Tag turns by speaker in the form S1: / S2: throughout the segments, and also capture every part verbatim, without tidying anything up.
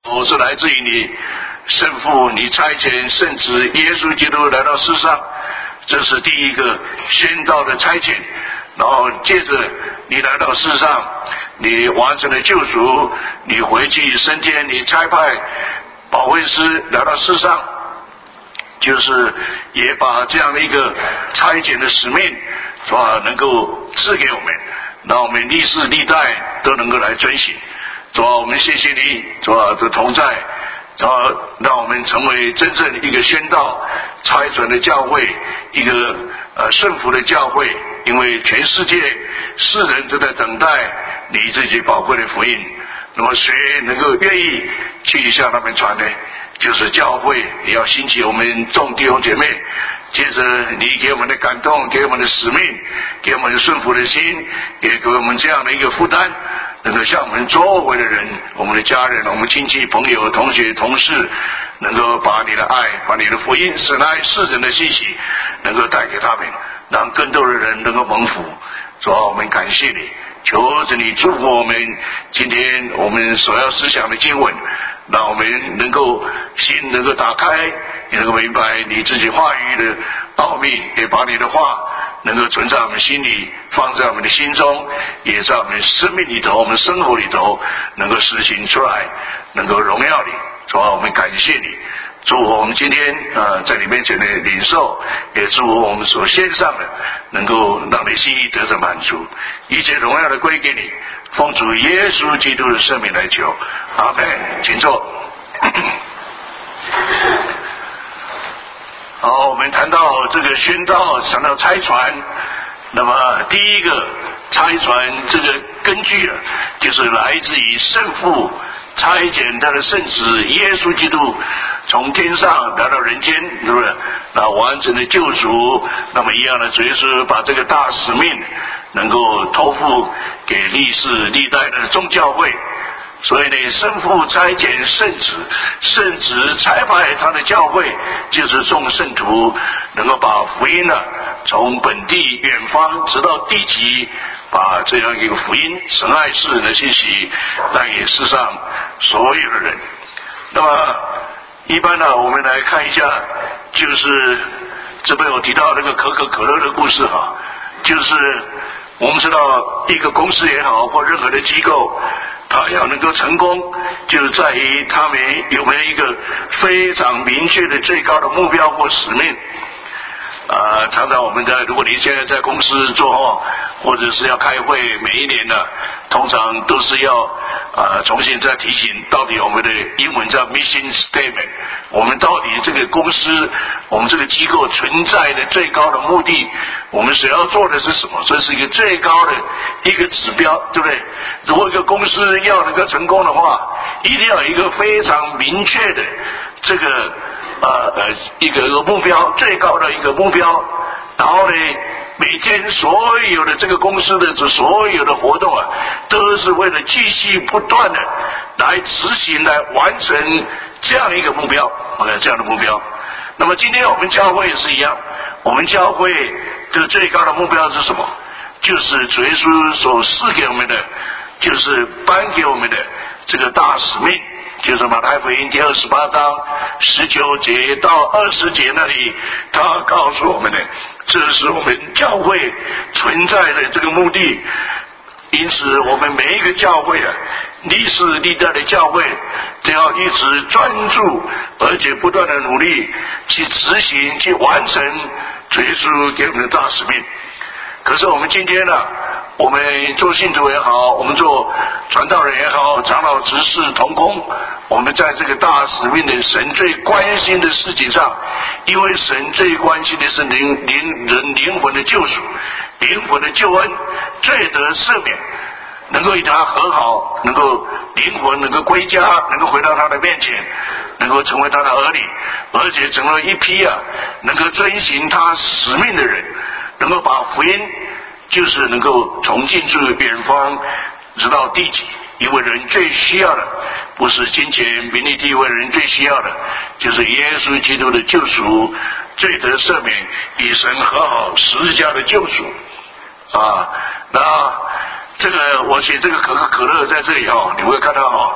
S1: 我是来自于你圣父，你差遣圣子耶稣基督来到世上，这是第一个宣道的差遣。然后接着你来到世上，你完成了救赎，你回去升天，你差派保惠师来到世上，就是也把这样的一个差遣的使命是吧，能够赐给我们，让我们历世历代都能够来遵循。主啊，我们谢谢你，主啊的同在，主啊，让我们成为真正一个宣道差传的教会，一个呃顺服的教会。因为全世界世人都在等待你自己宝贵的福音，那么谁能够愿意去向他们传呢？就是教会也要兴起我们众弟兄姐妹，接着你给我们的感动，给我们的使命，给我们的顺服的心，也给我们这样的一个负担，能够向我们周围的人，我们的家人，我们亲戚朋友同学同事，能够把你的爱，把你的福音，神爱世人的信息能够带给他们，让更多的人能够蒙福。主啊，我们感谢你，求着你祝福我们今天我们所要思想的经文，让我们能够心能够打开，也能够明白你自己话语的奥秘，也把你的话能够存在我们心里，放在我们的心中，也在我们生命里头，我们生活里头能够实行出来，能够荣耀你。主啊，我们感谢你，祝福我们今天呃在你面前的领受，也祝福我们所献上的能够让你心意得着满足，一切荣耀的归给你，奉主耶稣基督的圣名来求，阿们。请坐。好，我们谈到这个宣道，谈到差传，那么第一个差传这个根据啊，就是来自于圣父差遣他的圣子耶稣基督从天上来到人间，是不是？那完成了救赎，那么一样的，主耶稣把这个大使命能够托付给历世历代的众教会。所以呢，圣父差遣圣子，圣子差派他的教会，就是众圣徒能够把福音呢、啊，从本地远方直到地极，把这样一个福音神爱世人的信息带给世上所有的人。那么一般呢，我们来看一下，就是这边我提到那个可口可乐的故事哈，就是我们知道一个公司也好，或任何的机构，他要能够成功，就是在于他们有没有一个非常明确的最高的目标或使命。呃，常常我们在，如果你现在在公司做哦，或者是要开会，每一年呢，通常都是要呃重新再提醒，到底我们的英文叫 mission statement， 我们到底这个公司，我们这个机构存在的最高的目的，我们所要做的是什么？这是一个最高的一个指标，对不对？如果一个公司要能够成功的话，一定要有一个非常明确的这个呃呃一个目标，最高的一个目标，然后呢，每天所有的这个公司的这所有的活动啊，都是为了继续不断的来执行，来完成这样一个目标，这样的目标。那么今天我们教会也是一样，我们教会的最高的目标是什么？就是主耶稣所赐给我们的，就是颁给我们的这个大使命。就是马太福音第二十八章十九节到二十节那里，他告诉我们的，这是我们教会存在的这个目的。因此我们每一个教会啊，历世历代的教会都要一直专注，而且不断的努力去执行，去完成主耶稣给我们的大使命。可是我们今天呢、啊，我们做信徒也好，我们做传道人也好，长老执事同工，我们在这个大使命的神最关心的事情上，因为神最关心的是灵灵人灵魂的救赎，灵魂的救恩，罪得赦免，能够与他和好，能够灵魂能够归家，能够回到他的面前，能够成为他的儿女，而且成为一批啊能够遵行他使命的人，能够把福音就是能够从近处远方直到地极。因为人最需要的不是金钱名利地位，人最需要的就是耶稣基督的救赎，罪得赦免，与神和好，十字架的救赎啊。那这个我写这个可口可乐在这里哦，你会看到哦，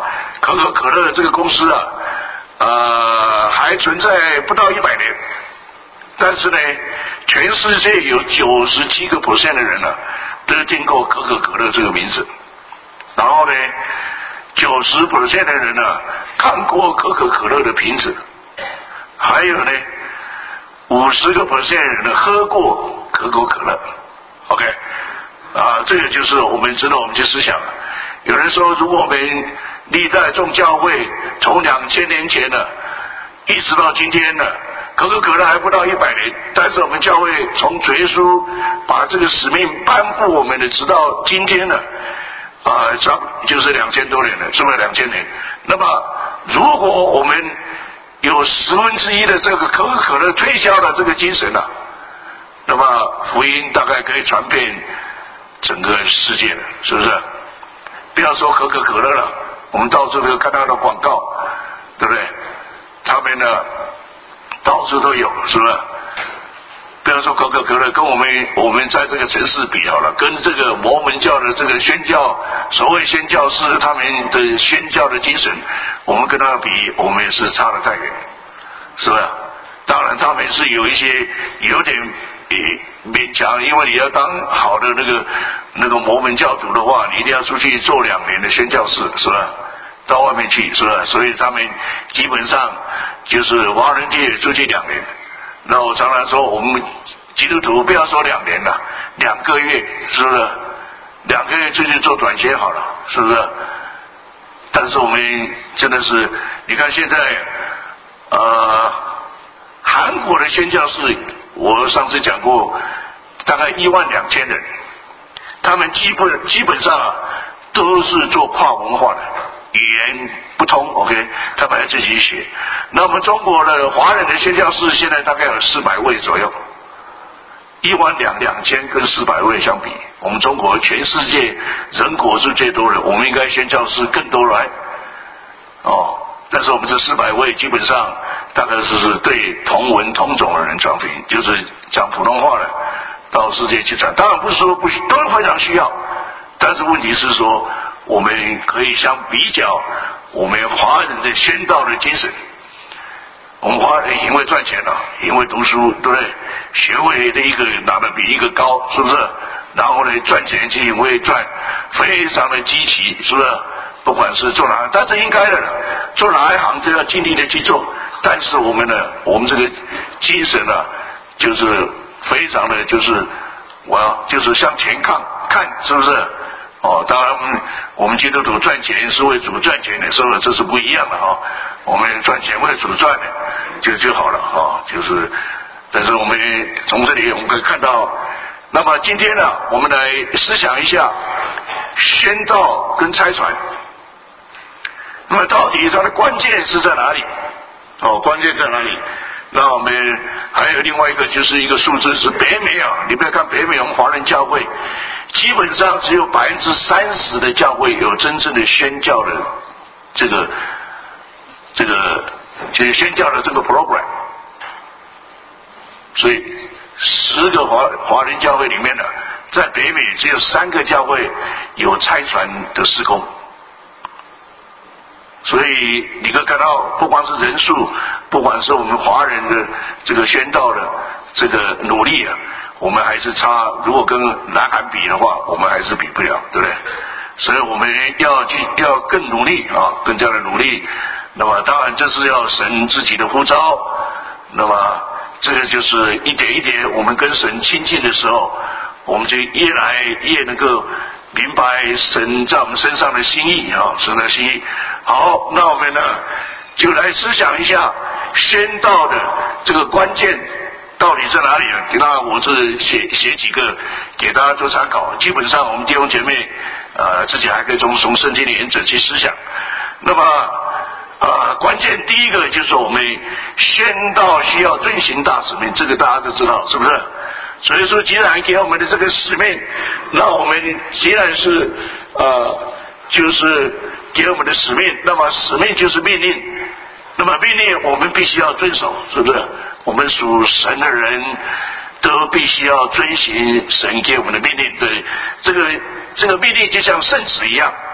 S1: 可口可乐这个公司啊，呃，还存在不到一百年，但是呢，全世界有九十七个 percent 的人呢、啊，都听过可口可乐这个名字，然后呢，九十 percent 的人呢、啊，看过可口可乐的瓶子，还有呢，五十个 percent 的人呢，喝过可口可乐。OK， 啊，这个就是我们知道我们去思想。有人说，如果我们历代众教会从两千年前呢，一直到今天呢，可口可乐还不到一百年，但是我们教会从主耶稣把这个使命颁布我们的，直到今天呢，啊，差就是两千多年了，是不是两千年？那么，如果我们有十分之一的这个可口可乐推销的这个精神啊，那么福音大概可以传遍整个世界了，是不是？不要说可口可乐了，我们到处都看到的广告，对不对？他们呢，到处都有，是不是？不要说可口可乐，跟我们我们在这个城市比好了，跟这个摩门教的这个宣教，所谓宣教士他们的宣教的精神，我们跟他比，我们也是差得太远，是不是？当然，他们是有一些有点勉强，因为你要当好的那个那个摩门教徒的话，你一定要出去做两年的宣教士，是吧？到外面去，是吧？所以他们基本上就是华人界出去两年。那我常常说，我们基督徒不要说两年了，两个月，是不是？两个月出去做短宣好了，是不是？但是我们真的是，你看现在，呃，韩国的宣教士，我上次讲过，大概一万两千人，他们基本基本上啊，都是做跨文化的。语言不通 ，OK， 他们还自己写。那我们中国的华人的宣教士现在大概有四百位左右，一万两两千跟四百位相比，我们中国全世界人口是最多的，我们应该宣教士更多来。哦，但是我们这四百位基本上大概是是对同文同种的人传福音，就是讲普通话的到世界去传。当然不是说不都非常需要，但是问题是说。我们可以相比较我们华人的宣道的精神，我们华人因为赚钱了，因为读书，对不对？学位的一个拿的比一个高，是不是？然后呢，赚钱就因为赚，非常的积极，是不是？不管是做哪，但是应该的了，做哪一行都要尽力的去做。但是我们呢，我们这个精神呢、啊，就是非常的，就是我要就是向前看，看是不是？哦，当然，我们基督徒赚钱是为主赚钱的，是不是？这是不一样的哈、哦。我们赚钱为主赚的，就就好了哈、哦。就是，但是我们从这里我们可以看到，那么今天呢，我们来思想一下宣道跟差传。那么到底它的关键是在哪里？哦，关键在哪里？那我们还有另外一个，就是一个数字是北美啊，你不要看北美我们华人教会，基本上只有百分之三十的教会有真正的宣教的这个这个就是宣教的这个 program， 所以十个华华人教会里面呢，在北美只有三个教会有差传的事工。所以你可以看到，不光是人数，不管是我们华人的这个宣道的这个努力啊，我们还是差。如果跟南韩比的话，我们还是比不了，对不对？所以我们要去要更努力啊，更加的努力。那么当然这是要神自己的呼召。那么这个就是一点一点，我们跟神亲近的时候，我们就越来越能够明白神在我们身上的心意啊，神的心意。好，那我们呢就来思想一下宣道的这个关键到底在哪里呢？那我是写写几个给大家做参考。基本上我们弟兄姐妹呃自己还可以从从圣经的原则去思想。那么呃关键第一个就是我们宣道需要遵行大使命，这个大家都知道，是不是？所以说既然给我们的这个使命，那我们既然是呃就是给我们的使命，那么使命就是命令，那么命令我们必须要遵守，是不是？我们属神的人都必须要遵行神给我们的命令。对，这个这个命令就像圣旨一样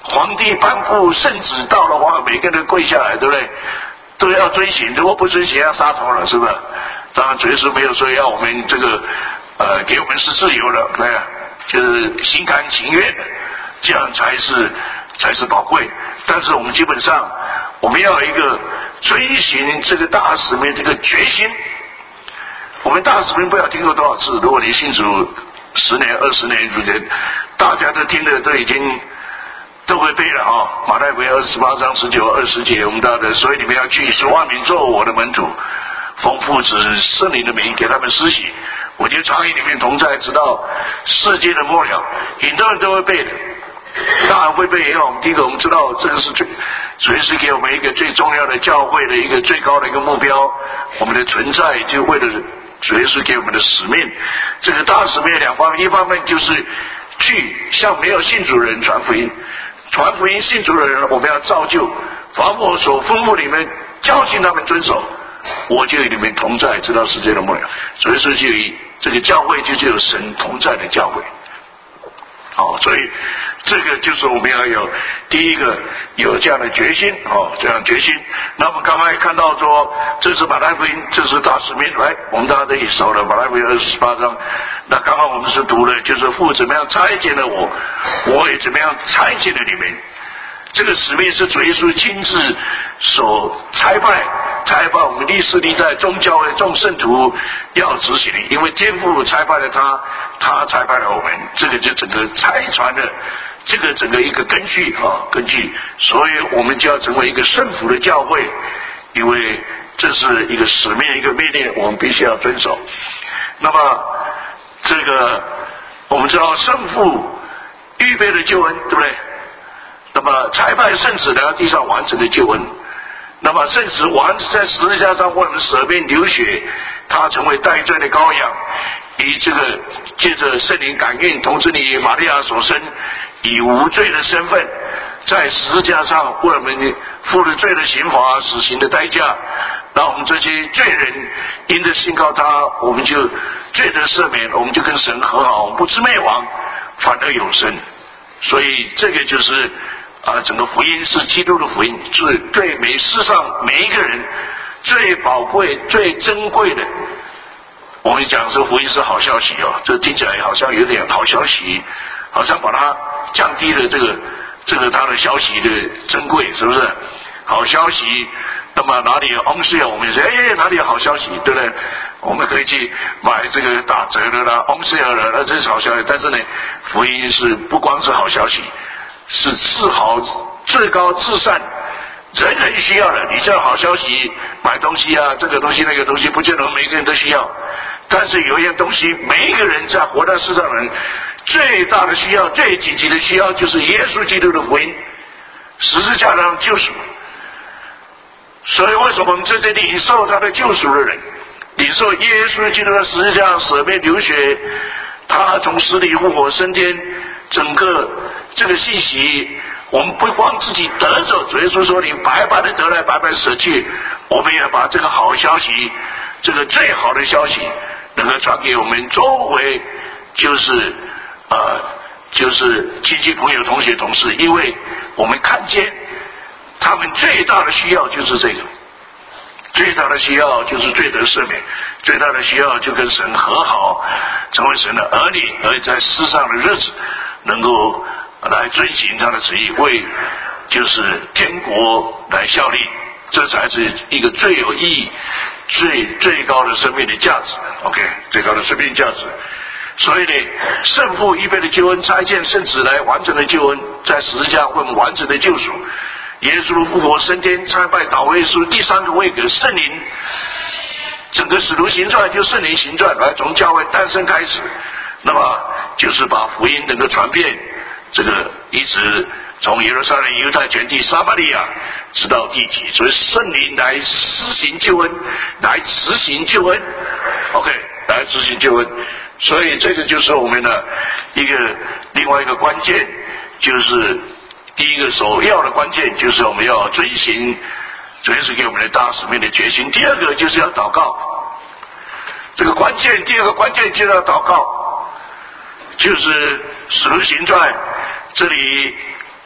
S1: 皇帝颁布圣旨到的话，每个人跪下来，对不对？都要遵行，如果不遵行要杀头了，是不是？当然，主耶稣没有说要我们这个呃给我们是自由的，对啊，就是心甘情愿的，这样才是才是宝贵。但是我们基本上我们要有一个遵行这个大使命这个决心。我们大使命不知道听过多少次，如果你信主十年、二十年之前，大家都听的都已经都会背了啊、哦。马太福音二十八章十九、二十节，我们大的，所以你们要去使万民做我的门徒，奉父子圣灵的名给他们施洗，我就常与你们同在，直到世界的末了。很多人都会背的，当然会背也有。第一个，我们知道这个是最，主要是给我们一个最重要的教会的一个最高的一个目标，我们的存在就为了主要是给我们的使命。这个大使命两方面，一方面就是去向没有信主的人传福音，传福音信主的人，我们要造就，凡我所吩咐你们，教训他们遵守，我就与你们同在，直到世界的末了。所以说，就这个教会就就有神同在的教会。好，所以这个就是我们要有第一个有这样的决心，哦，这样决心。那么刚才看到说，这是马太福音，这是大使命，来，我们大家都一起熟了。马太福音二十八章，那刚刚我们是读了，就是父怎么样差遣了我，我也怎么样差遣了你们。这个使命是主耶稣亲自所差派，差派我们历世历代众教会众圣徒要执行的，因为天父差派了他，他差派了我们，这个就整个差传的这个整个一个根据啊，根据，所以我们就要成为一个圣服的教会，因为这是一个使命一个命令，我们必须要遵守。那么这个我们知道圣父预备的救恩，对不对？那么差派圣子来到地上完成的救恩，那么圣子完在十字架上为我们舍命流血，他成为代罪的羔羊，以这个借着圣灵感孕童子女玛利亚所生，以无罪的身份在十字架上为我们付了罪的刑罚死刑的代价，让我们这些罪人因着信靠他，我们就罪得赦免，我们就跟神和好，不知灭亡反而永生。所以这个就是啊，整个福音是基督的福音，是对每世上每一个人最宝贵最珍贵的。我们讲这福音是好消息哦，这听起来好像有点好消息，好像把它降低了这个这个它的消息的珍贵，是不是？好消息，那么哪里有 on sale 我们说哎哪里有好消息，对不对？我们可以去买这个打折的啦 on sale 的，那这是好消息。但是呢，福音是不光是好消息，是至好至高至善，人人需要的。你这好消息买东西啊，这个东西那个东西不见得每个人都需要，但是有一样东西每一个人在活在世上的人最大的需要最紧急的需要就是耶稣基督的福音，十字架上救赎。所以为什么我们在这里领受他的救赎的人，领受耶稣基督的十字架舍命流血，他从死里复活升天，整个这个信息我们不光自己得着，主耶稣说你白白的得来白白舍去，我们也把这个好消息，这个最好的消息能够传给我们周围，就是呃就是亲戚朋友同学同事，因为我们看见他们最大的需要就是这个，最大的需要就是罪得赦免，最大的需要就跟神和好，成为神的儿女，而在世上的日子能够来遵行他的旨意，为就是天国来效力，这才是一个最有意义最最高的生命的价值 OK 最高的生命价值。所以呢，圣父预备的救恩，差遣圣子来完成的救恩，在十字架为我们完成的救赎，耶稣复活升天，差派祷告耶稣第三个位格圣灵，整个使徒行传就圣灵行传来从教会诞生开始，那么就是把福音能够传遍这个一直从耶路撒冷犹太全地撒玛利亚直到地极，所以圣灵来施行救恩，来执行救恩 OK 来执行救恩。所以这个就是我们的一个另外一个关键，就是第一个首要的关键就是我们要遵行主耶稣给我们的大使命的决心。第二个就是要祷告，这个关键第二个关键就是要祷告，就是使徒行传这里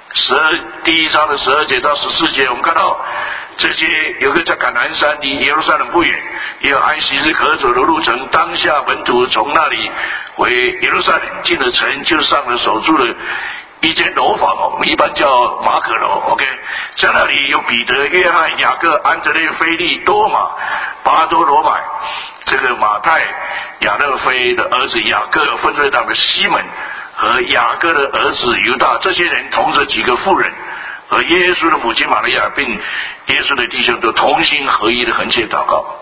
S1: 十二第一章的十二节到十四节，我们看到这些有个叫橄榄山，离耶路撒冷不远，也有安息日可走的路程。当下门徒从那里回耶路撒冷，进了城，就上了守住了一间楼房哦，我们一般叫马可楼 ，OK， 在那里有彼得、约翰、雅各、安德烈、腓利、多马、巴多罗买，这个马太、亚勒菲的儿子雅各、分队长的西门和雅各的儿子犹大，这些人同着几个妇人和耶稣的母亲玛利亚，并耶稣的弟兄都同心合一的横切祷告。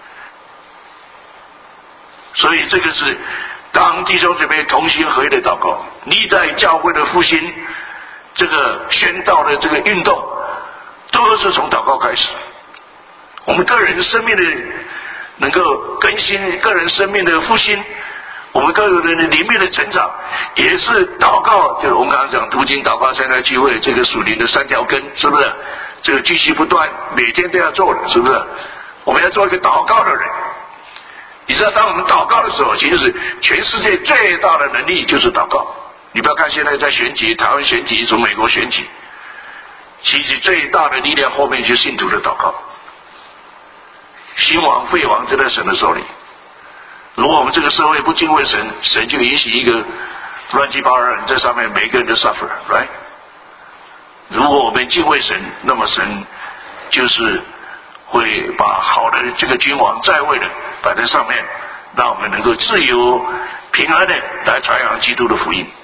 S1: 所以这个是当弟兄姊妹同心合一的祷告，历代教会的复兴，这个宣道的这个运动，都是从祷告开始。我们个人生命的能够更新，个人生命的复兴，我们个人的里面的成长，也是祷告。就是我们刚刚讲读经、祷告、参加聚会，这个属灵的三条根，是不是？这个继续不断，每天都要做的，是不是？我们要做一个祷告的人。你知道，当我们祷告的时候，其实全世界最大的能力就是祷告。你不要看现在在选举，台湾选举，从美国选举，其实最大的力量后面就是信徒的祷告。兴亡废亡就在神的手里。如果我们这个社会不敬畏神，神就允许一个乱七八糟的人在上面，每个人都 suffer，right？ 如果我们敬畏神，那么神就是会把好的这个君王在位的摆在上面，让我们能够自由平安的来传扬基督的福音。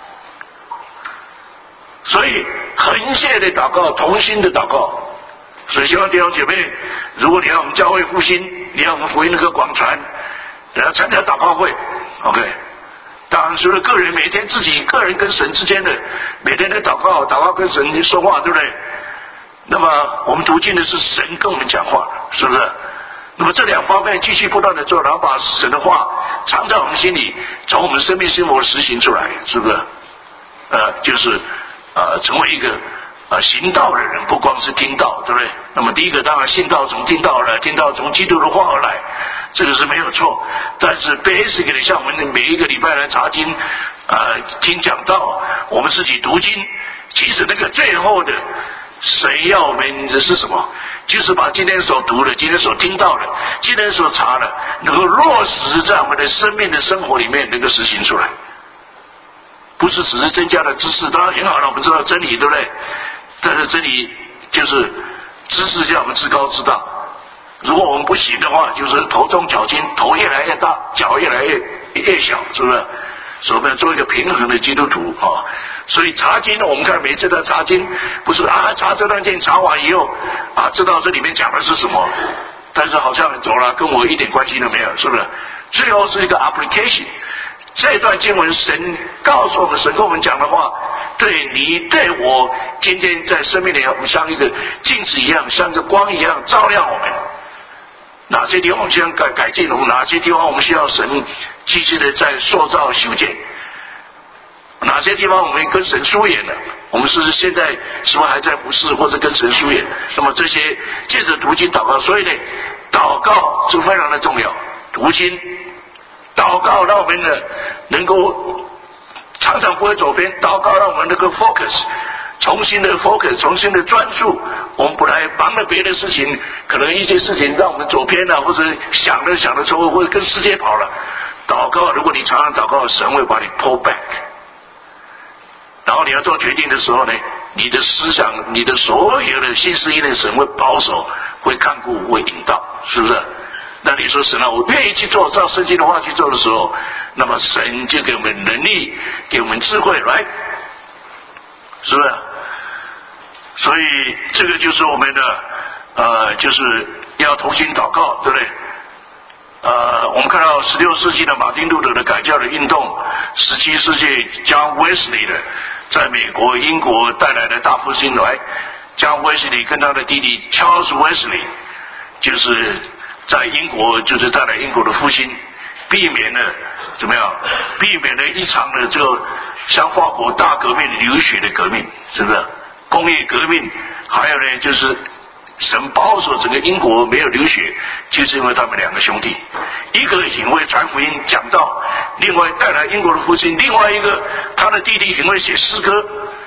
S1: 所以横切的祷告，同心的祷告。所以希望弟兄姐妹，如果你要我们教会复兴，你要我们福音能够广传，你要参加祷告会 ，OK。当然，除了个人每天自己个人跟神之间的每天的祷告，祷告跟神说话，对不对？那么我们读经的是神跟我们讲话，是不是？那么这两方面继续不断的做，然后把神的话藏在我们心里，从我们生命生活实行出来，是不是？呃，就是呃，成为一个呃行道的人，不光是听道，对不对？那么第一个当然信道从听道而来，听道从基督的话而来，这个是没有错。但是 basically 像我们每一个礼拜来查经，呃，听讲道，我们自己读经，其实那个最后的神要我们的是什么？就是把今天所读的、今天所听到的、今天所查的，能够落实在我们的生命的生活里面，能够实行出来。不是只是增加了知识，当然很好了，我们知道真理，对不对？但是真理就是知识叫我们至高至大。如果我们不行的话，就是头重脚轻，头越来越大，脚越来越越小，是不是？所以我们要做一个平衡的基督徒啊。所以查经，我们看每次的查经，不是啊查这段经查完以后啊，知道这里面讲的是什么，但是好像走了，跟我一点关系都没有，是不是？最后是一个 application。这段经文神告诉我们，神跟我们讲的话，对你对我今天在生命里，我们像一个镜子一样，像一个光一样照亮我们。哪些地方我们需要改改进，我们哪些地方我们需要神继续的在塑造修建，哪些地方我们跟神疏远了，我们是不是现在是不是还在服侍或者跟神疏远？那么这些借着读经祷告，所以呢，祷告是非常的重要。读经祷告让我们呢能够常常不会走偏，祷告让我们能够 focus， 重新的 focus， 重新的专注。我们本来忙了别的事情，可能一些事情让我们走偏了，或者想了想了之后，或者跟世界跑了。祷告，如果你常常祷告，神会把你 pull back。然后你要做决定的时候呢，你的思想、你的所有的心思意念，神会保守、会看顾、会引导，是不是？那你说神啊，我愿意去做，照圣经的话去做的时候，那么神就给我们能力，给我们智慧，来，是不是？所以这个就是我们的呃，就是要同心祷告，对不对？呃，我们看到十六世纪的马丁路德的改教的运动，十七世纪John Wesley的在美国、英国带来的大复兴来，John Wesley跟他的弟弟 Charles Wesley 就是在英国就是带来英国的复兴，避免了怎么样？避免了一场的这个像法国大革命流血的革命，是不是？工业革命，还有呢就是神保守整个英国没有流血，就是因为他们两个兄弟，一个很会传福音讲道，另外带来英国的复兴；另外一个他的弟弟很会写诗歌，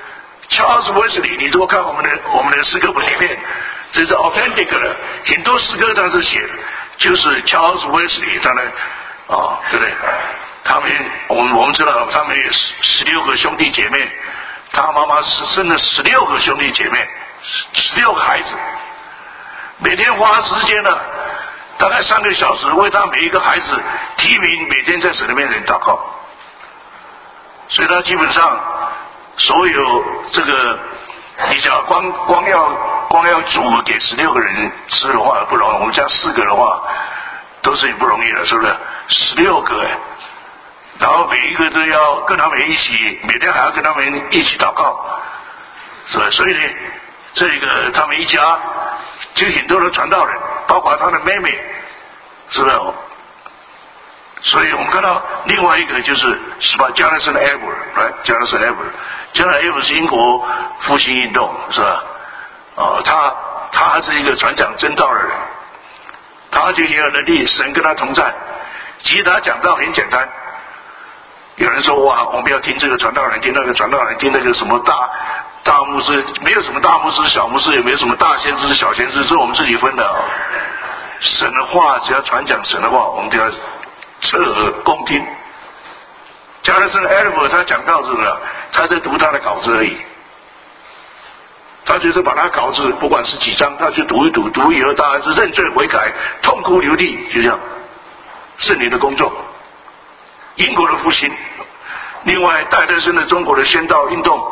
S1: Charles Wesley， 你如果看我们的我们的诗歌本里面，这是 authentic 的，很多诗歌他是写的，就是 Charles Wesley 他呢，啊，对不对？他们我们我们知道他们有十十六个兄弟姐妹，他妈妈是生了十六个兄弟姐妹，十六个孩子，每天花时间呢，大概三个小时为他每一个孩子提名，每天在神的面前祷告，所以他基本上所有这个，你想光光要光要煮给十六个人吃的话不容易，我们家四个的话都是很不容易的，是不是？十六个哎。然后每一个都要跟他们一起，每天还要跟他们一起祷告，是吧？所以呢，这个他们一家就很多的传道人，包括他的妹妹，是不是？所以我们看到另外一个就是是吧？加勒森的 Edward， 来，加勒森 Edward， 加勒森 Edward 是英国复兴运动，是吧？哦，他他是一个传讲真道的人，他就很有能力，神跟他同在。其实他讲道很简单。有人说哇，我们要听这个传道人，听那个传道人，听那个什么大大牧师，没有什么大牧师、小牧师，也没有什么大先知、小先知，这是我们自己分的啊、哦。神的话，只要传讲神的话，我们就要侧耳恭听。加勒森艾利弗他讲道是不是？他在读他的稿子而已，他就是把他稿子不管是几章，他去读一读，读以后大家是认罪悔改，痛哭流涕，就这样，圣灵的工作。英国的复兴，另外戴德生的中国的宣道运动，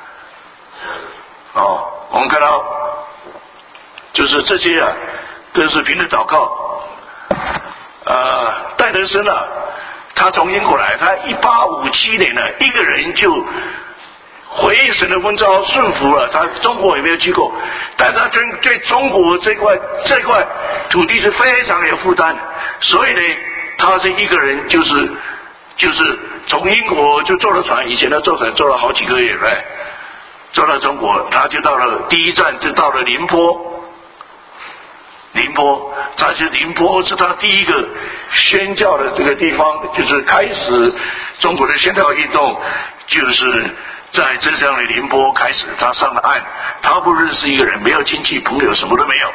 S1: 哦，我们看到就是这些啊，都是凭着祷告。呃，戴德生啊，他从英国来，他一八五七年呢，一个人就回应神的呼召，顺服了。他中国也没有去过，但他对对中国这块这块土地是非常有负担，所以呢，他是一个人就是。就是从英国就坐了船，以前他坐船坐了好几个月来，坐到中国，他就到了第一站就到了宁波，宁波，他是宁波是他第一个宣教的这个地方，就是开始中国的宣教运动，就是在浙江的宁波开始，他上了岸，他不认识一个人，没有亲戚朋友，什么都没有。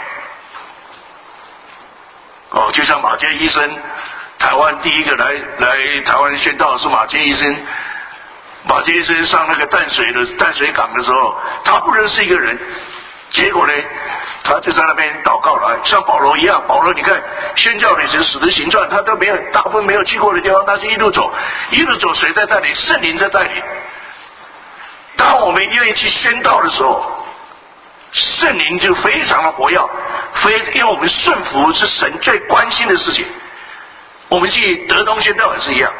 S1: 哦，就像马偕医生。台湾第一个来来台湾宣道是马偕医生，马偕医生上那个淡水的淡水港的时候，他不认识一个人，结果呢，他就在那边祷告了，像保罗一样。保罗你看宣教旅程使徒行传，他都没有大部分没有去过的地方，他是一路走，一路走，谁在带领？圣灵在带领。当我们愿意去宣道的时候，圣灵就非常的活跃，非因为我们顺服是神最关心的事情。我们去德东宣道也是一样，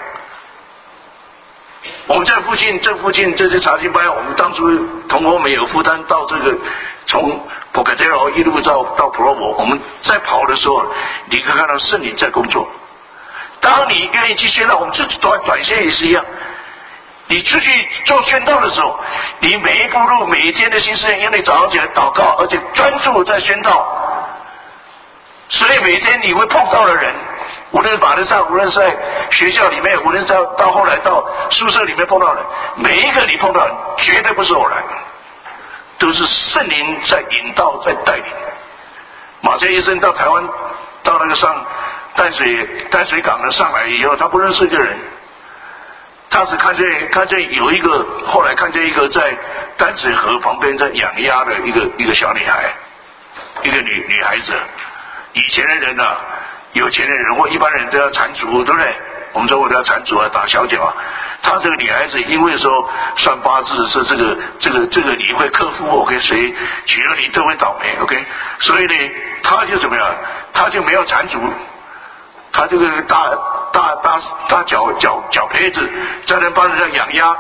S1: 我们在附近这附近这些查经班，我们当初同我们有负担到这个从普卡特罗一路到到普罗博，我们在跑的时候，你可以看到圣灵在工作。当你愿意去宣道，我们这短短线也是一样，你出去做宣道的时候，你每一步路每一天的心思，因为你早上起来祷告，而且专注在宣道，所以每天你会碰到的人。无论法律上，无论在学校里面，无论到到后来到宿舍里面碰到的，每一个你碰到的绝对不是偶然，都是圣灵在引导，在带领。马偕医生到台湾，到那个上淡水淡水港的上来以后，他不认识一个人，他是看见看见有一个，后来看见一个在淡水河旁边在养鸭的一个一个小女孩，一个女女孩子。以前的人啊。有钱的人或一般人都要缠足，对不对？我们中国都要缠足啊，打小脚啊。她这个女孩子，因为说算八字是这个这个这个你会克夫 ，OK， 谁娶了你都会倒霉 ，OK。所以呢，她就怎么样？她就没有缠足，她这个大大大大脚脚脚胚子，在那帮人家养鸭。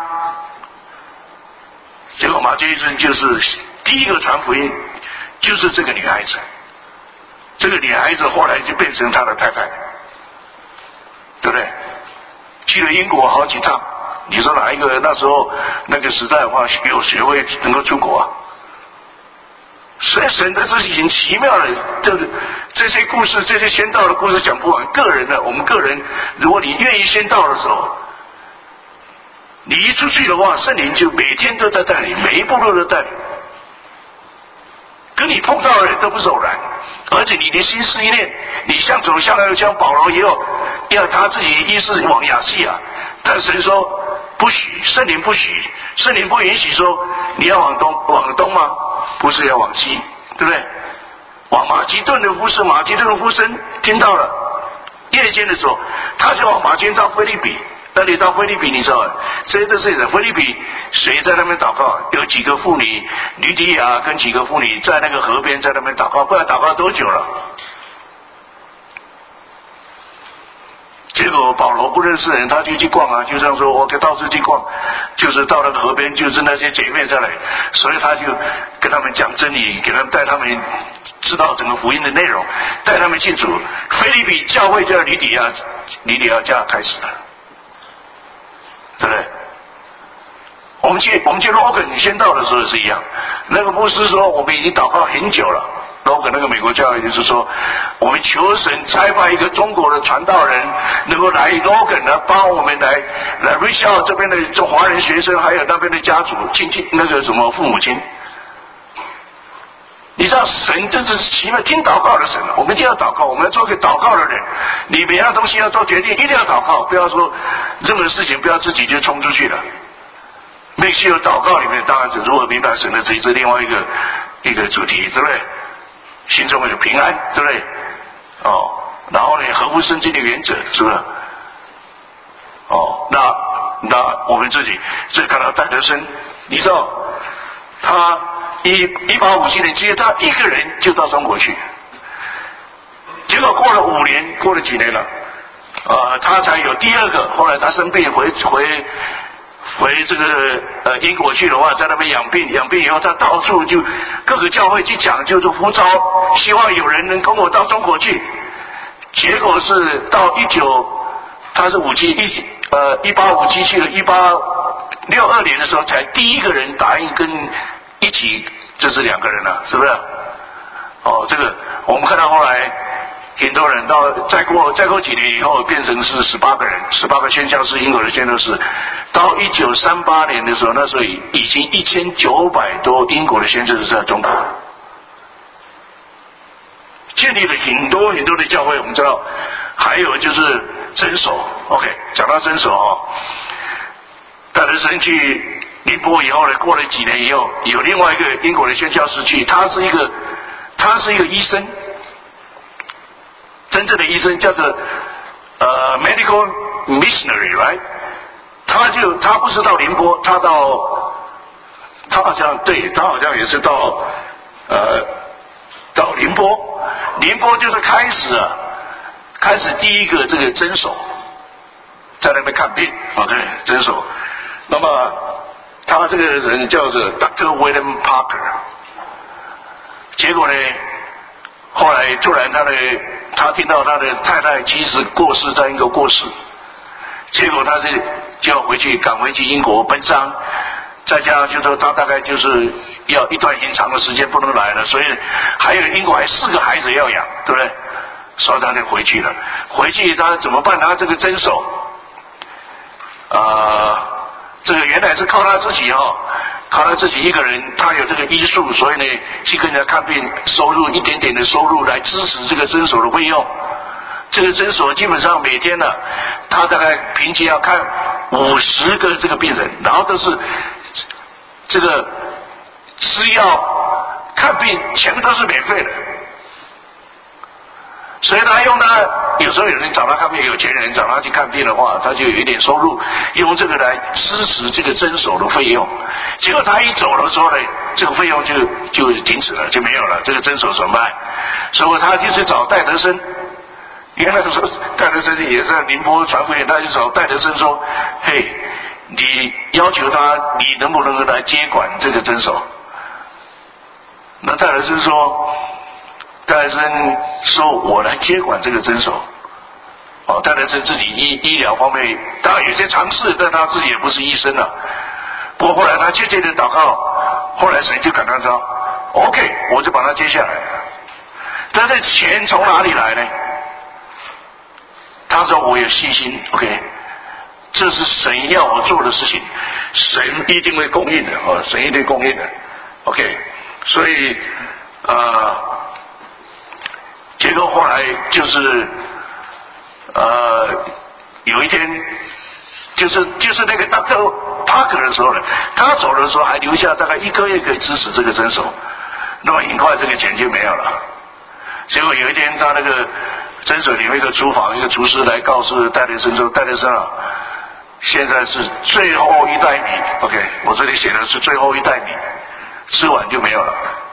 S1: 结果马偕医生就是第一个传福音，就是这个女孩子。这个女孩子后来就变成他的太太，对不对？去了英国好几趟，你说哪一个那时候那个时代的话有学位能够出国啊？所以神的这是很奇妙的，这这些故事，这些宣道的故事讲不完。个人的，我们个人，如果你愿意宣道的时候， 你一出去的话，圣灵就每天都在带领，每一步都在带领。跟你碰到的人都不是偶然，而且你的心思一念，你向左向右，像保罗也有，要他自己意思往亚细亚，但神说不许，圣灵不许，圣灵不允许说你要往东，往东吗？不是要往西，对不对？往马其顿的夫士，马其顿的夫生听到了，夜间的时候，他就往马其顿到腓立比。那你到腓立比，你知道谁的谁的？腓立比谁在那边祷告？有几个妇女，吕底亚跟几个妇女在那个河边在那边祷告，不知道祷告多久了。结果保罗不认识人，他就去逛啊，就这样说，我到处去逛，就是到那个河边，就是那些姐妹在那里，所以他就跟他们讲真理，给他们带他们知道整个福音的内容，带他们清楚。腓立比教会就在吕底亚，吕底亚家开始了。对不对？我们去我们去 Logan 先到的时候是一样，那个牧师说我们已经祷告很久了。Logan 那个美国教会就是说，我们求神差派一个中国的传道人，能够来 Logan 呢，帮我们来来 reach out 这边的这华人学生，还有那边的家族亲戚那个什么父母亲。你知道神真是奇妙，听祷告的神，我们一定要祷告，我们要做个祷告的人。你每样东西要做决定，一定要祷告，不要说任何事情不要自己就冲出去了。那些有祷告里面，当然如果明白神的旨意是另外一个一个主题，对不对？心中有平安，对不对？哦，然后呢，合乎圣经的原则，是不是？哦，那那我们自己这看到戴德生，你知道他。一一八五七年，其实他一个人就到中国去，结果过了五年，过了几年了，呃，他才有第二个。后来他生病回回回这个呃英国去的话，在那边养病，养病以后，他到处就各个教会去讲，就是呼召，希望有人能跟我到中国去。结果是到一九，他是五七一呃一八五七去了，一八六二年的时候，才第一个人答应跟。一起就是两个人了，是不是？哦，这个我们看到后来很多人到再过再过几年以后，变成是十八个人，十八个宣教士，英国的宣教士。到一九三八年的时候，那时候已经一千九百多英国的宣教士在中国建立了很多很多的教会。我们知道，还有就是真守。OK， 讲到真守哦，戴德生去。宁波以后呢，过了几年以后，有另外一个英国的宣教士去，他是一个，他是一个医生，真正的医生叫做呃 medical missionary，right？ 他就他不是到宁波，他到他好像对他好像也是到呃到宁波，宁波就是开始啊，开始第一个这个诊所，在那边看病 ，OK， 诊所，那么。他这个人叫做 Doctor William Parker， 结果呢，后来突然他的他听到他的太太妻子过世，在英国过世，结果他是就要回去赶回去英国奔丧，再加上就说他大概就是要一段很长的时间不能来了，所以还有英国还四个孩子要养，对不对？所以他就回去了。回去他怎么办？他这个诊所，呃。这个原来是靠他自己哦，靠他自己一个人，他有这个医术，所以呢，去跟人家看病，收入一点点的收入来支持这个诊所的费用。这个诊所基本上每天呢，他大概平均要看五十个这个病人，然后都是这个吃药、看病，全部都是免费的。所以他用呢，有时候有人找他看病，有钱人找他去看病的话，他就有一点收入，用这个来支持这个诊所的费用。结果他一走的时候呢，这个费用就就停止了，就没有了，这个诊所怎么办？所以他就去找戴德生。原来说戴德生也在宁波传福音，他就找戴德生说：“嘿，你要求他，你能不能来接管这个诊所？”那戴德生说。戴德生说：“我来接管这个诊所。”哦，戴德生自己医医疗方面当然有些尝试，但他自己也不是医生了。不过后来他渐渐的祷告，后来神就感动说 ：“OK， 我就把他接下来。”但是钱从哪里来呢？他说：“我有信心 ，OK， 这是神要我做的事情，神一定会供应的啊，神一定供应的。OK， 所以呃，结果后来就是呃，有一天就是就是那个 Doctor Parker 的时候呢，他走的时候还留下大概一个月可以支持这个诊所，那么很快这个钱就没有了。结果有一天他那个诊所里面一个厨房一个厨师来告诉戴德生说，戴德生啊，现在是最后一袋米 ，OK， 我这里写的是最后一袋米，吃完就没有了。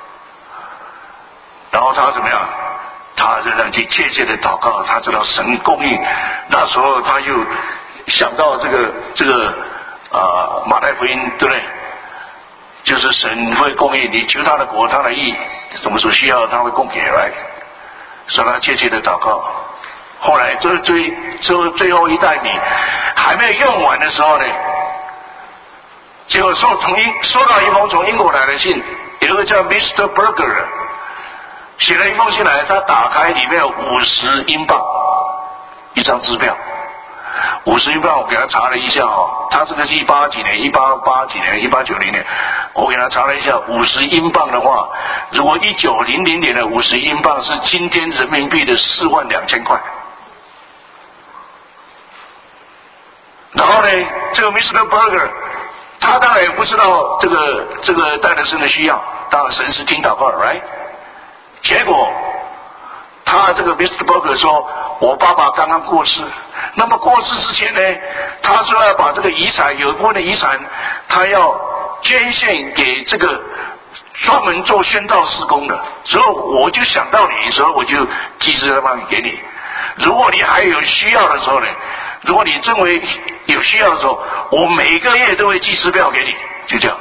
S1: 然后他怎么样？他仍然去切切的祷告，他知道神供应。那时候他又想到这个这个啊、呃、马太福音，对不对？就是神会供应你，求他的国，他的义，什么时候需要他会供给来，所以他切切的祷告。后来这最最最后一袋米还没有用完的时候呢，结果收从英收到一封从英国来的信，有一个叫 Mister Berger 写了一封信来，他打开里面有五十英镑一张支票，五十英镑我给他查了一下哦，他这个是一八几年，一八八几年，一八九零年，我给他查了一下，五十英镑的话，如果一九零零年的五十英镑是今天人民币的四万两千块。然后呢，这个 Mister Berger 他当然也不知道这个这个戴德生的需要，当然神是听祷告的 ，right？ 结果他这个 Mister Berger 说，我爸爸刚刚过世，那么过世之前呢，他说要把这个遗产有一部分的遗产，他要捐献给这个专门做宣道事工的，所以我就想到你，所以我就寄支票给你。如果你还有需要的时候呢，如果你认为有需要的时候，我每个月都会寄支票给你，就这样。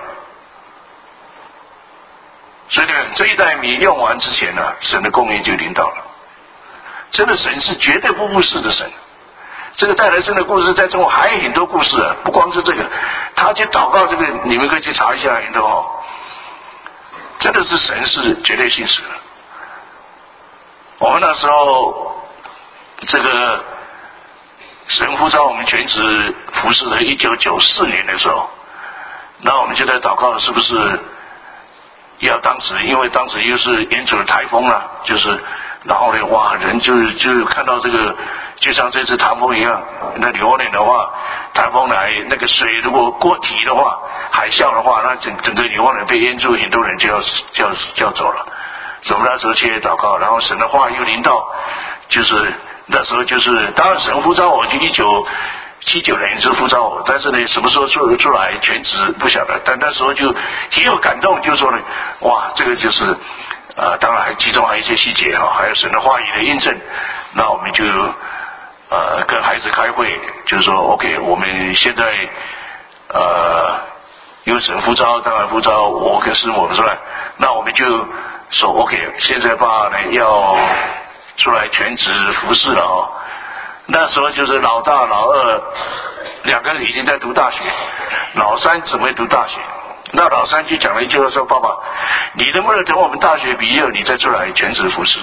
S1: 所以呢，这一袋米用完之前呢，神的供应就临到了。真的，神是绝对不误事的神。这个戴德生的故事在中国还有很多故事啊，不光是这个，他去祷告这个，你们可以去查一下很多哦。真的是神是绝对信实的。我们那时候这个神呼召我们全职服侍的一九九四年的时候，那我们就在祷告，是不是要当时，因为当时又是沿着台风了，就是然后呢，哇，人就就看到这个，就像这次台风一样，那流年的话，台风来那个水如果过堤的话，海啸的话，那整整个流年被淹住，很多人就要就要就要走了。所以我们那时候切祷告，然后神的话又临到，就是那时候就是当然神呼召我去一九七九年就呼召我，但是呢什么时候出出来全职不晓得，但那时候就挺有感动，就说呢，哇，这个就是呃当然还其中还有一些细节哈，还有神的话语的印证，那我们就呃跟孩子开会，就是说 OK， 我们现在呃有神呼召，当然呼召我跟师母出来，那我们就说 OK， 现在爸呢要出来全职服侍了哦。那时候就是老大老二两个人已经在读大学，老三准备读大学。那老三就讲了一句话说，爸爸，你能不能等我们大学毕业你再出来全职服侍？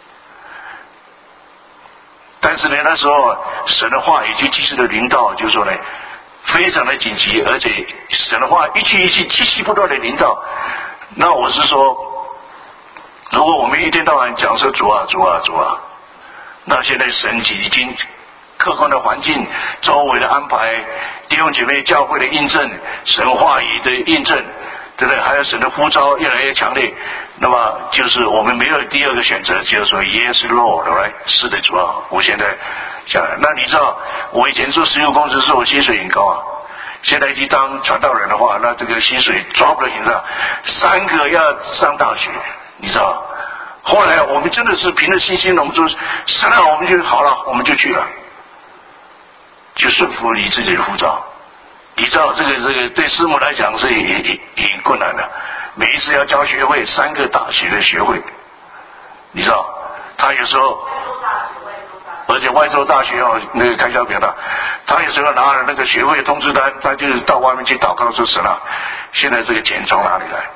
S1: 但是呢那时候神的话已经及时的临到，就是说呢非常的紧急，而且神的话一句一句继续不断的临到。那我是说，如果我们一天到晚讲说主啊主啊主啊，那现在神已经客观的环境周围的安排，弟兄姐妹教会的印证，神话语的印证，对不对？还有神的呼召越来越强烈，那么就是我们没有第二个选择，就是说 Yes Lord， right？ 是的主啊，我现在想，那你知道我以前做石油工程师，我薪水很高啊，现在去当传道人的话，那这个薪水抓不得紧张，三个要上大学，你知道。后来我们真的是凭着信心，我们说神啊，我们就好了，我们就去了，就顺服你自己的呼召。你知道这个这个对师母来讲是很很困难的，每一次要教学会，三个大学的学会，你知道，他有时候，而且外州大学哦，那个开销比较大，他有时候拿了那个学会通知单，他就是到外面去祷告说神啊，现在这个钱从哪里来？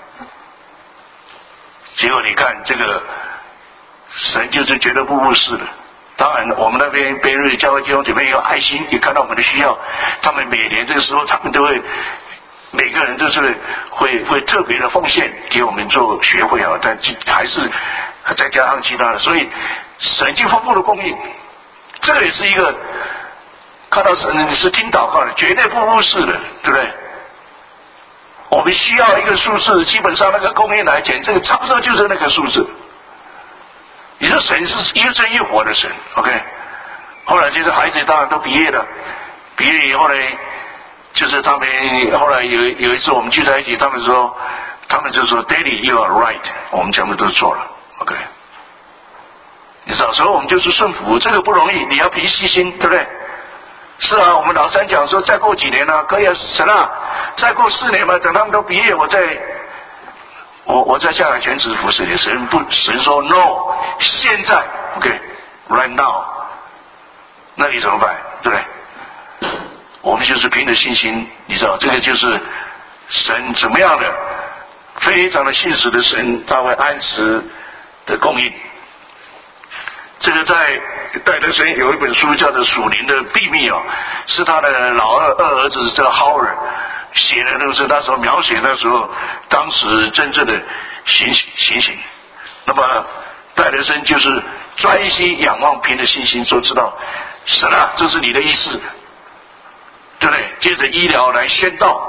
S1: 结果你看这个神就是绝对不误事的，他当然，我们那边贝瑞教会弟兄姐妹有爱心，也看到我们的需要，他们每年这个时候，他们都会每个人都是会会特别的奉献给我们做学会啊，但还是再加上其他的，所以神经丰富的供应，这个也是一个看到神你是听祷告的，绝对不忽视的，对不对？我们需要一个数字，基本上那个供应来讲，这个差不多就是那个数字。你说神是一真一活的神 ，OK？ 后来就是孩子当然都毕业了，毕业以后呢，就是他们后来有有一次我们聚在一起，他们说，他们就说 ，Daddy you are right， 我们全部都错了 ，OK？ 你知道，所以我们就是顺服，这个不容易，你要凭信心，对不对？是啊，我们老三讲说，再过几年呢、啊，可以啊，神啊，再过四年吧，等他们都毕业，我再。我我在下来全职服侍你，神不神说 no， 现在 OK，right now， 那你怎么办？对不对？我们就是凭着信心，你知道，这个就是神怎么样的，非常的信实的神，他会按时的供应。这个在戴德森有一本书叫做《属灵的秘密》哦，是他的老二二儿子叫 Howard。写的都是那时候描写那时候当时真正的情情形。那么戴德森就是专心仰望，凭着信心就知道神啊，这是你的意思，对不对？接着医疗来宣道，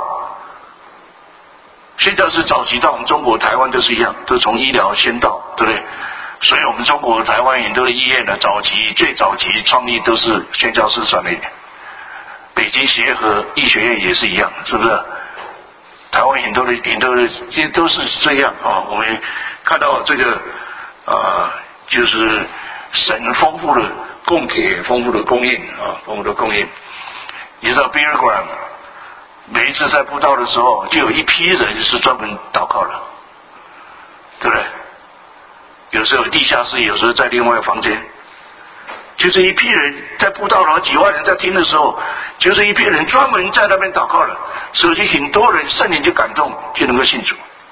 S1: 宣道是早期到我们中国台湾都是一样，都从医疗宣道，对不对？所以我们中国台湾很多的医院呢，早期最早期创立都是宣教士传的。北京协和医学院也是一样，是不是？台湾很多的很多的这些都是这样啊。我们看到这个啊，就是神丰富的供给，丰富的供应啊，丰富的供应。你知道 Billy Graham 每一次在布道的时候，就有一批人是专门祷告的，对不对？有时候地下室，有时候在另外一个房间。就是一批人在布道，然后几万人在听的时候，就是一批人专门在那边祷告了，所以就很多人圣灵就感动，就能够信主。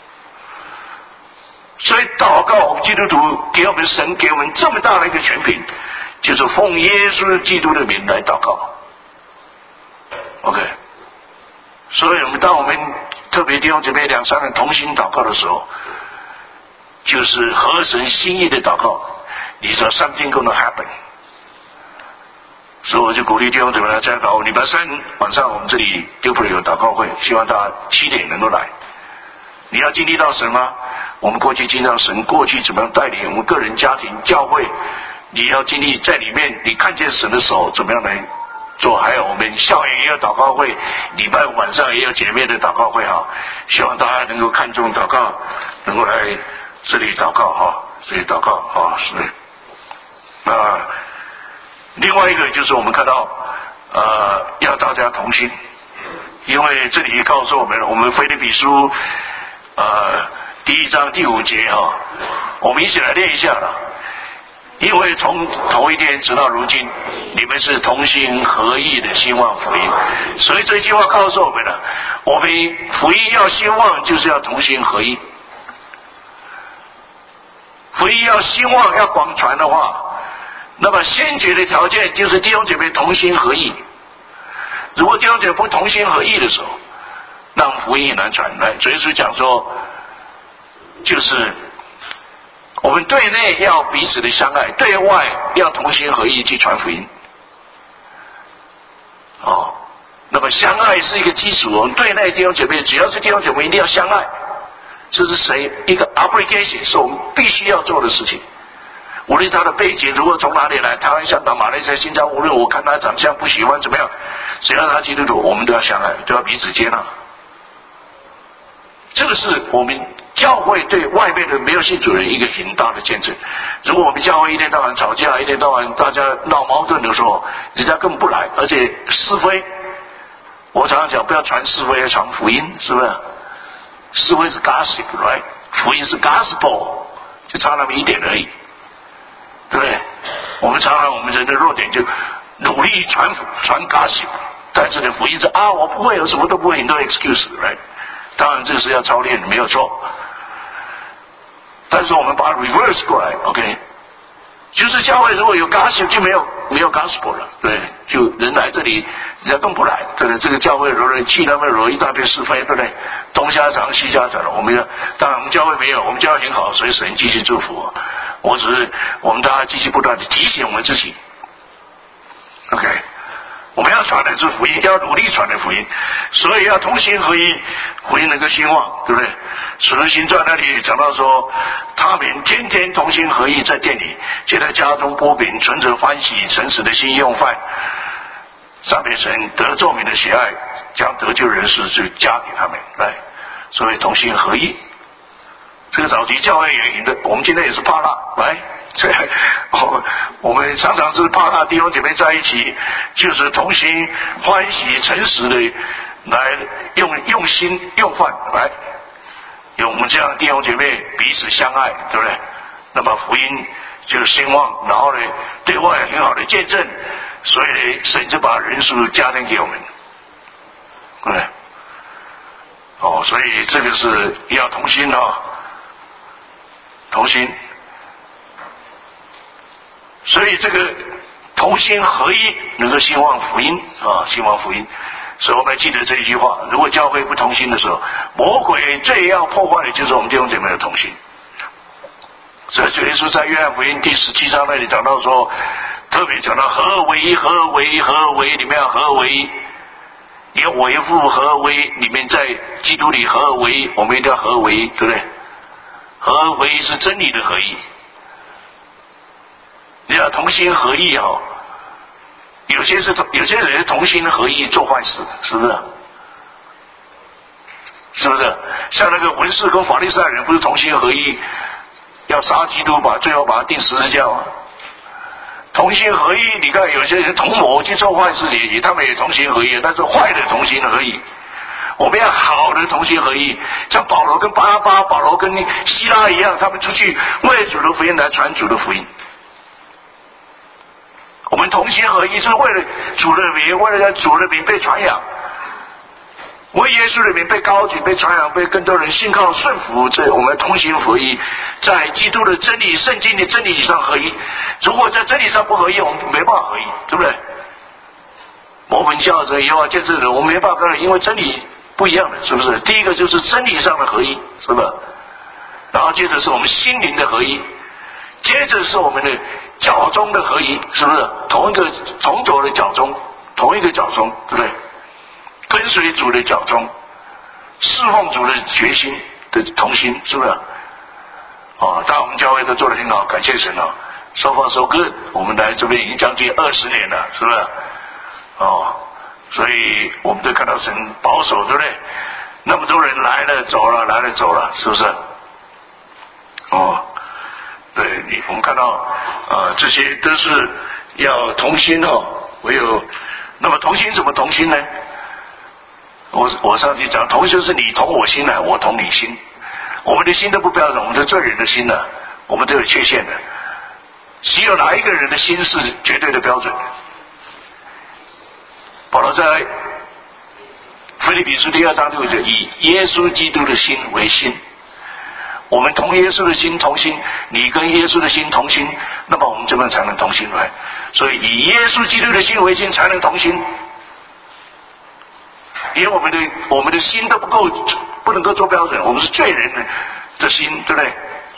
S1: 所以祷告，我们基督徒给我们神给我们这么大的一个权柄，就是奉耶稣基督的名来祷告。OK， 所以我们当我们特别弟兄姐妹两三人同心祷告的时候，就是合神心意的祷告。你知道 something gonna happen。所以我就鼓励弟兄姊妹来参考。礼拜三晚上我们这里丢普有祷告会，希望大家七点能够来。你要经历到神吗？我们过去经历到神过去怎么样带领我们个人、家庭、教会，你要经历在里面，你看见神的手怎么样来做。还有我们校园也有祷告会，礼拜五晚上也有姐妹的祷告会哈。希望大家能够看重祷告，能够来这里祷告哈，这里祷告哈是。那另外一个就是我们看到，呃，要大家同心，因为这里告诉我们，我们腓立比书，呃，第一章第五节哈、哦，我们一起来念一下了。因为从头一天直到如今，你们是同心合意的兴旺福音，所以这句话告诉我们了，我们福音要兴旺，就是要同心合意。福音要兴旺，要广传的话，那么先决的条件就是弟兄姐妹同心合意。如果弟兄姐妹不同心合意的时候，那福音也难传。来，主耶稣讲说，就是我们对内要彼此的相爱，对外要同心合意去传福音。哦，那么相爱是一个基础。我们对内弟兄姐妹，只要是弟兄姐妹，一定要相爱，这是谁一个 obligation， 是我们必须要做的事情。无论他的背景如果从哪里来，台湾、香港、马来西亚、新加坡，无论我看他长相不喜欢怎么样，只要他基督徒，我们都要相爱，都要彼此接纳。这个是我们教会对外面的没有信主人一个很大的见证。如果我们教会一天到晚吵架，一天到晚大家闹矛盾的时候，人家根本不来，而且是非，我常常讲不要传是非，要传福音，是不是？是非是 gossip， right？ 福音是 gospel， 就差那么一点而已。对不对？我们常常我们人的弱点就努力传传 gossip， 但是呢，福音是啊，我不会，有什么都不会，很多 excuse，right？ 当然这是要操练，没有错。但是我们把它 reverse 过来 ，OK， 就就是教会如果有 gospel 就没有没有 gospel 了，对，就人来这里人家更不来，对不对？这个教会揉人气，他们揉一大堆是非，对不对？东家长西家长了，我们要当然我们教会没有，我们教会很好，所以神继续祝福。我只是我们大家继续不断的提醒我们自己 ，OK。我们要传的是福音，要努力传的福音，所以要同心合一，福音能够兴旺，对不对？使徒行传那里讲到说，他们天天同心合一，在店里，就在家中剥饼，存着欢喜诚实的心用饭，赞美神，得众民的喜爱，将得救人士就加给他们来，所以同心合一。这个早期教会也赢的，我们今天也是怕辣来。这我我们常常是怕他弟兄姐妹在一起，就是同心欢喜诚实的来用用心用饭来，有我们这样的弟兄姐妹彼此相爱，对不对？那么福音就兴旺，然后呢对外很好的见证，所以呢神就把人数加添给我们，对不对？哦，所以这个是要同心啊，同心。所以这个同心合一能够兴旺福音啊，兴旺福音。所以我们记得这一句话：如果教会不同心的时候，魔鬼最要破坏的就是我们弟兄姐妹的同心。所以主耶稣在约翰福音第十七章那里讲到说，特别讲到合为一，合为一，合为一，里面要合为一，连为父合为一，里面在基督里合为一，我们一定要合为一，对不对？合为一是真理的合一。你要同心合意哦，有些是有些人同心合意做坏事，是不是？是不是？像那个文士跟法利赛人不是同心合意要杀基督，把最后把他钉十字架吗？同心合意，你看有些人同谋去做坏事，也他们也同心合意，但是坏的同心合意。我们要好的同心合意，像保罗跟巴拉巴、保罗跟希拉一样，他们出去为主的福音来传主的福音。我们同心合一是为了主的名，为了让主的名被传扬，为耶稣的名被高举、被传扬、被更多人信靠顺服。这我们同心合一，在基督的真理、圣经的真理上合一。如果在真理上不合一，我们没办法合一，对不对？摩门教者、耶和华见证人，我们没办法合一，因为真理不一样的，是不是？第一个就是真理上的合一，是不是？然后接着是我们心灵的合一。接着是我们的脚中的合一，是不是？同一个同走的脚中，同一个脚中，对不对？跟随主的脚中，侍奉主的决心的同心，是不是？哦，当然我们教会都做得很好，感谢神啊 ！So far so good， 我们来这边已经将近二十年了，是不是？哦，所以我们都看到神保守，对不对？那么多人来了走了，来了走了，是不是？哦。对你，我们看到呃，这些都是要同心哦。唯有那么同心怎么同心呢？我我上去讲，同心是你同我心呢，我同你心。我们的心都不标准，我们的罪人的心呢，我们都有缺陷的。只有哪一个人的心是绝对的标准？保罗在腓立比书第二章六节，以耶稣基督的心为心。我们同耶稣的心同心，你跟耶稣的心同心，那么我们这边才能同心来。所以以耶稣基督的心为心，才能同心。因为我们的我们的心都不够，不能够做标准，我们是罪人的心，对不对？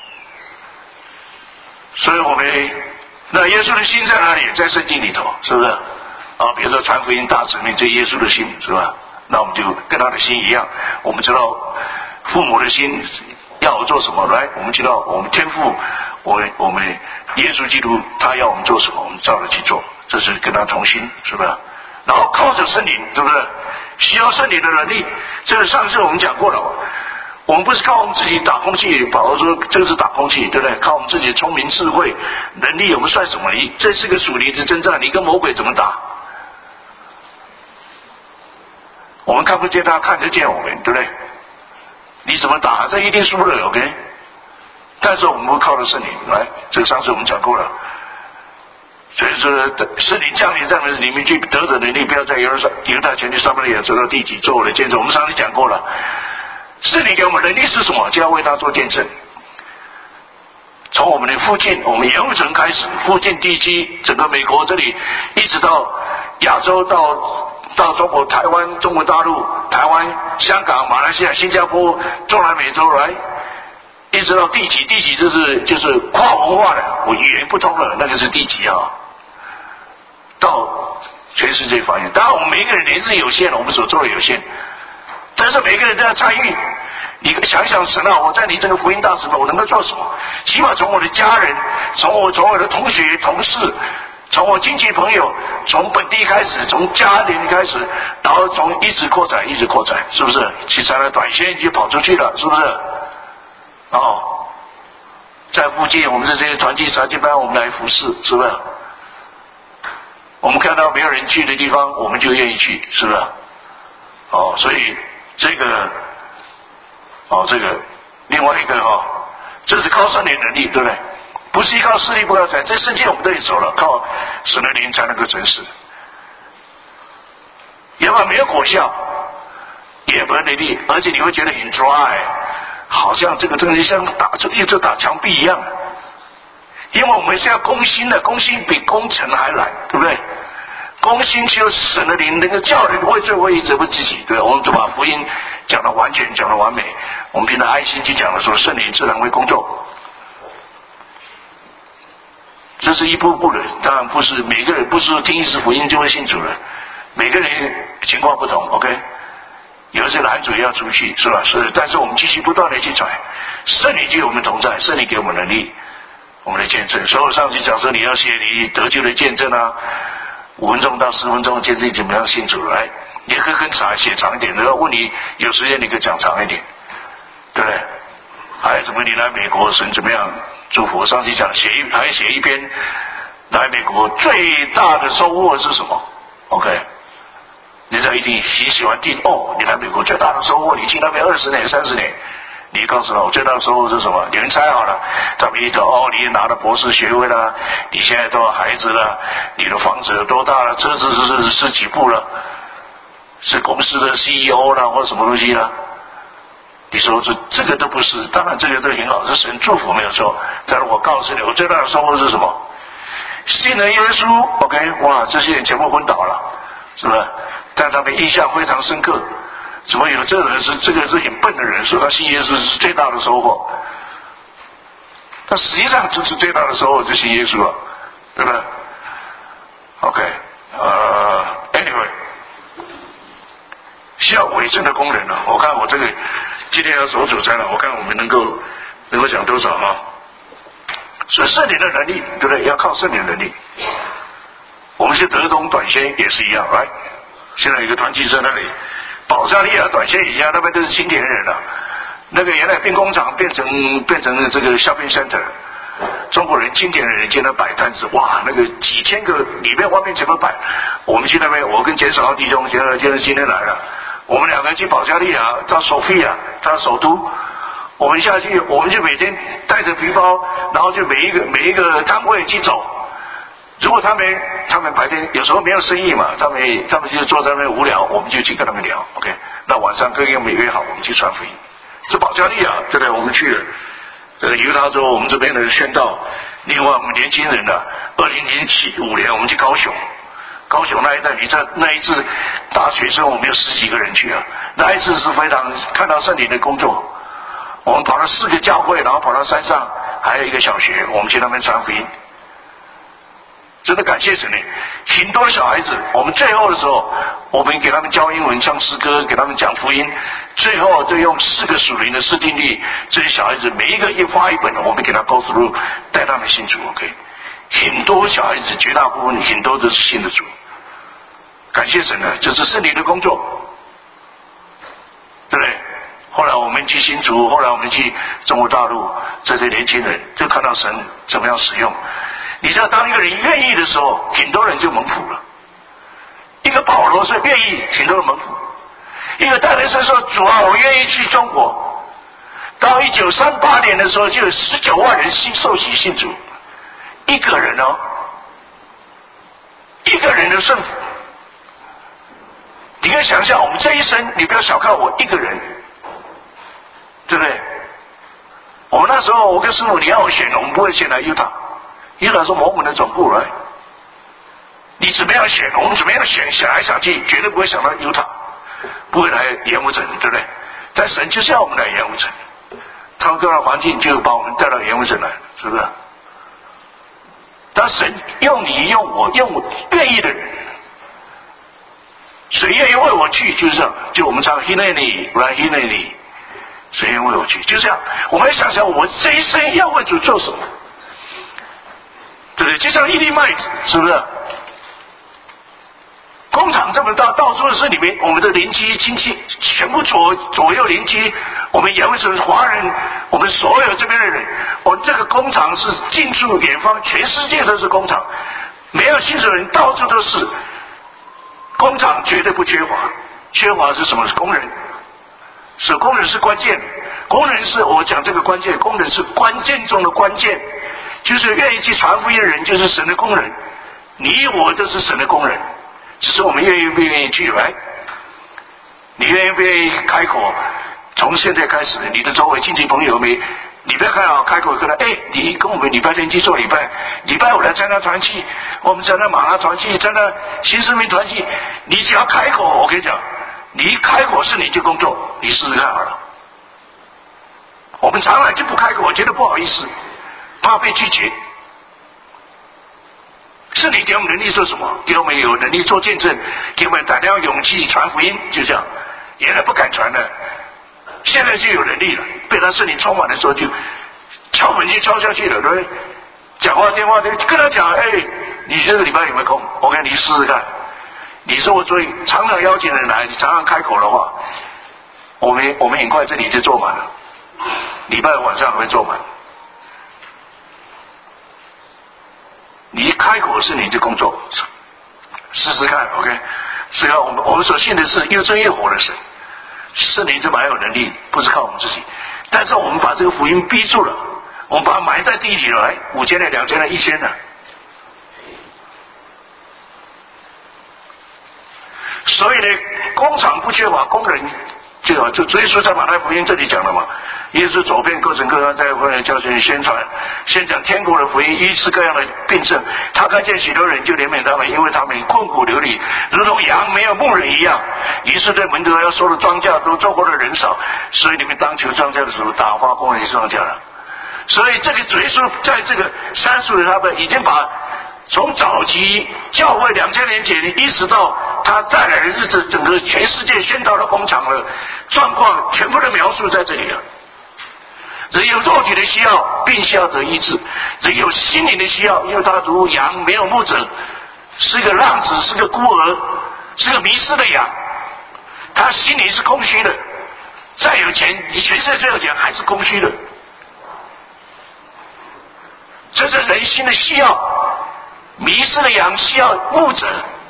S1: 所以我们那耶稣的心在哪里？在圣经里头，是不是？啊，比如说传福音大使命，这耶稣的心，是吧？那我们就跟他的心一样，我们知道父母的心要我做什么，来，我们知道我们天父，我们我们耶稣基督，他要我们做什么，我们照着去做，这是跟他同心，是不是？然后靠着圣灵，对不对？需要圣灵的能力，这个上次我们讲过了。我们不是靠我们自己打空气，保罗说这是打空气，对不对？靠我们自己的聪明智慧能力，我们算什么？你这是个属灵的征战，你跟魔鬼怎么打？我们看不见他，看得见我们，对不对？你怎么打？这一定输了 ，OK？ 但是我们不靠着圣灵来，这个上次我们讲过了。所以说，圣灵降临在我们里面去得的能力，不要在犹太全地上面也走到地级做我的见证。我们上次讲过了，圣灵给我们能力是什么？就要为他做见证。 从我们的附近，我们盐湖城开始，附近地区，整个美国这里，一直到亚洲，到到中国台湾、中国大陆、台湾、香港、马来西亚、新加坡、中南美洲来，一直到地级，地级就是就是跨文化的，我语言不通了，那个是地级啊。到全世界发现，当然我们每一个人年纪有限，我们所做的有限，但是每个人都要参与。你想想神啊，我在你这个福音大使们，我能够做什么？起码从我的家人，从我从我的同学、同事，从我亲戚朋友，从本地开始，从家庭开始，然后从一直扩展，一直扩展，是不是？去参加短线就跑出去了，是不是？哦，在附近我们的这些团契查经班，我们来服侍，是不是？我们看到没有人去的地方，我们就愿意去，是不是？哦，所以这个。哦，这个另外一个哦，这是靠圣灵能力，对不对？不是依靠势力，不靠财，这世界我们都已走了，靠神的灵才能够成事。要不然没有果效，也没有能力，而且你会觉得很 dry， 好像这个东西像打一直打墙壁一样。因为我们是要攻心的，攻心比攻城还难，对不对？攻心就是神的灵能够叫人为罪为义责不自己，对，我们就把福音讲得完全，讲得完美。我们凭着爱心去讲的时候，圣灵自然会工作。这是一步步的，当然不是每个人不是说听一次福音就会信主了，每个人情况不同 ，OK。有一些男主要出去是吧？是，但是我们继续不断的去传，圣灵与我们同在，圣灵给我们能力，我们的见证。所以我上次讲说你要写你得救的见证啊。五分钟到十分钟的见证怎么样信主来？你可以跟长写长一点，然后问你有时间你可以讲长一点，对不对？还有什么你来美国神怎么样祝福？上次讲写一还写一篇来美国最大的收获是什么 ？OK， 你这一定喜喜欢听哦，你来美国最大的收获，你去那边二十年三十年。你告诉我最大的收获是什么？你们猜好了，他们一说哦，你拿了博士学位了，你现在都有孩子了，你的房子有多大了，车子是是是几部了，是公司的 C E O 啦，或者什么东西啦？你说这这个都不是，当然这个都很好，是神祝福没有错。但是我告诉你，我最大的收获是什么？信了耶稣 ，OK， 哇，这些人全部昏倒了，是不是？但他们印象非常深刻。怎么有这个人是这个是很笨的人，说他信耶稣是最大的收获？但实际上就是最大的收获就信耶稣了，对不对 ？OK， 呃 ，Anyway， 需要委身的工人了。我看我这个今天要守主餐了，我看我们能够能够讲多少哈？所以圣灵的能力，对不对？要靠圣灵的能力。我们去德东短宣也是一样，来，现在有一个团契在那里。保加利亚短线以下那边都是青田人了，那个原来兵工厂变成变成了这个 shopping center， 中国人青田人见到摆摊子，哇，那个几千个里面外面全部摆。我们去那边，我跟简守浩弟兄，现在今天来了，我们两个去保加利亚到索菲亚，他首都，我们下去，我们就每天带着皮包，然后就每一个每一个摊位去走。如果他们他们白天有时候没有生意嘛，他们他们就坐在那边无聊，我们就去跟他们聊 ，OK。那晚上各个每约好，我们去传福音。这保加利亚，对不对？我们去了，这个犹他州，我们这边的宣道。另外，我们年轻人呢，二零零七五年我们去高雄，高雄那一带，你在那一次大学生，我们有十几个人去啊。那一次是非常看到圣灵的工作，我们跑了四个教会，然后跑到山上，还有一个小学，我们去那边传福音。真的感谢神呢，很多小孩子，我们最后的时候，我们给他们教英文、唱诗歌，给他们讲福音，最后就用四个属灵的试定律，这些小孩子每一个一发一本，我们给他 go through， 带他们信主 ，OK。很多小孩子，绝大部分很多都是信的主，感谢神呢，这是圣灵的工作，对不对？后来我们去新竹，后来我们去中国大陆，这些年轻人就看到神怎么样使用。你知道，当一个人愿意的时候，很多人就蒙福了。一个保罗是愿意，很多人蒙福；一个戴德生说：“主啊，我愿意去中国。”到一九三八年的时候，就有十九万人信受洗信主。一个人哦，一个人的胜福。你可以想象，我们这一生，你不要小看我一个人，对不对？ 我们那时候，我跟师傅，你要我选，我们不会选来犹他，犹他是摩门的总部来。你怎么样选，我们怎么样选，想来想去，绝对不会想到犹他，不会来盐湖城，对不对？但神就是要我们来盐湖城，他们各样环境就把我们带到盐湖城来，是不是？但神用你用我用我愿意的人，谁愿意为我去，就是这样。就我们唱 Hineni right Hineni， 谁愿意为我去，就这样。我们想想，我这一生要为主做什么，对不对？就像一粒麦子，是不是？工厂这么大，到处是里面我们的邻居亲戚，全部左左右邻居，我们盐湖城华人，我们所有这边的人，我们这个工厂是近处远方，全世界都是工厂，没有薪水的人到处都是。工厂绝对不缺乏，缺乏是什么？是工人，是工人是关键，工人是我讲这个关键，工人是关键中的关键，就是愿意去传福音的人，就是神的工人，你我都是神的工人。只是我们愿意不愿意去来？你愿意不愿意开口？从现在开始，你的周围亲戚朋友没，你不要看啊，开口跟他，哎，你跟我们礼拜天去做礼拜，礼拜五来参加团契，我们参加马拉团契，参加新生命团契，你只要开口，我跟你讲，你一开口是你就工作，你试试看好了。我们常来就不开口，我觉得不好意思，怕被拒绝。是你给我们能力做什么？给我们有能力做见证，给我们胆量勇气传福音，就这样。原来不敢传的，现在就有能力了。被他圣灵充满的时候，就敲门就敲下去了，对不对？讲话电话跟他讲，哎，你这个礼拜有没有空？我跟你试试看。你说我所以常常邀请人来，你常常开口的话，我们我们很快这里就坐满了，礼拜晚上会坐满。你一开口是你的工作，试试看 ，OK？ 是要我们我们所信的是又真又活的神，圣灵这蛮有能力，不是靠我们自己，但是我们把这个福音逼住了，我们把它埋在地里了，来五千的、两千的、一千的，所以呢，工厂不缺乏工人，就就所以说在马太福音这里讲了嘛。耶稣走遍各城各乡，在福音教训宣传，宣讲天国的福音，医治各样的病症。他看见许多人，就怜悯他们，因为他们困苦流离，如同羊没有牧人一样。于是对门徒要收的庄稼都做活的人少，所以你们当求庄稼的时候，打发工人去庄稼了。所以这个主耶稣在这个三十的他们已经把从早期教会两千年前一直到他再来的日子，整个全世界宣道的工厂的状况，全部都描述在这里了。人有肉体的需要，病需要得医治；人有心灵的需要，因为他如羊没有牧者，是个浪子，是个孤儿，是个迷失的羊，他心里是空虚的。再有钱，你全世界最有钱还是空虚的。这是人心的需要，迷失的羊需要牧者。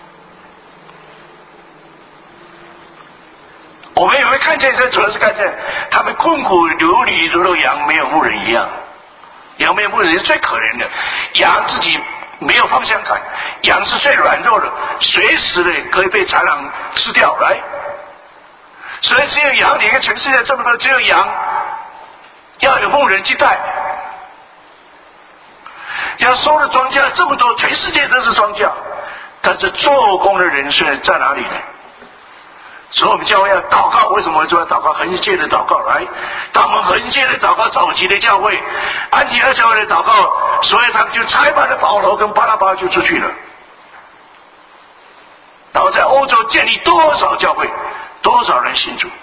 S1: 我们有没有看见？这主要是看见他们困苦流离，如同羊没有牧人一样。羊没有牧人是最可怜的，羊自己没有方向感，羊是最软弱的，随时的可以被豺狼吃掉来。所以只有羊，你看全世界这么多，只有羊要有牧人去带。要收的庄稼这么多，全世界都是庄稼，但是做工的人现在在哪里呢？所以我们教会要祷告，为什么说要祷告？横切的祷告来，当我们横切的祷告，早期的教会，安提阿教会的祷告，所以他们就差派了保罗跟巴拿巴就出去了，然后在欧洲建立多少教会，多少人信主。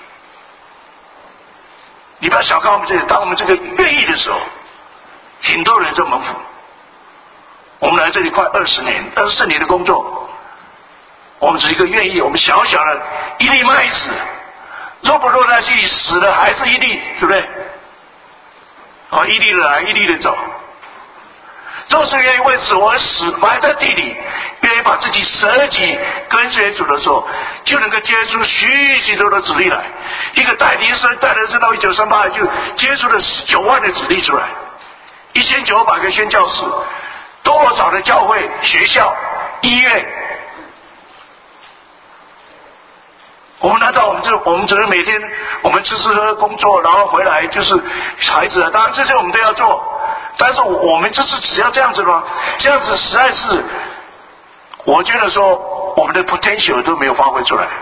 S1: 你不要小看我们这里，当我们这个愿意的时候，很多人在蒙福。我们来这里快二十年，但是圣灵的工作，我们只是一个愿意，我们小小的一粒麦子，落不落在地里死了还是一粒，对不对？哦，一粒的来，一粒的走。若是愿意为死而死，埋在地里，愿意把自己舍己跟随主的时候，就能够结出许许多多的子弟来。一个戴迪生戴德生到一九三八就结出了十九万的子弟出来，一千九百个宣教士，多少的教会、学校、医院。 我们难道我们就我们只能每天我们吃吃喝工作，然后回来就是孩子？当然这些我们都要做，但是我们就是只要这样子吗？这样子实在是，我觉得说我们的 potential 都没有发挥出来，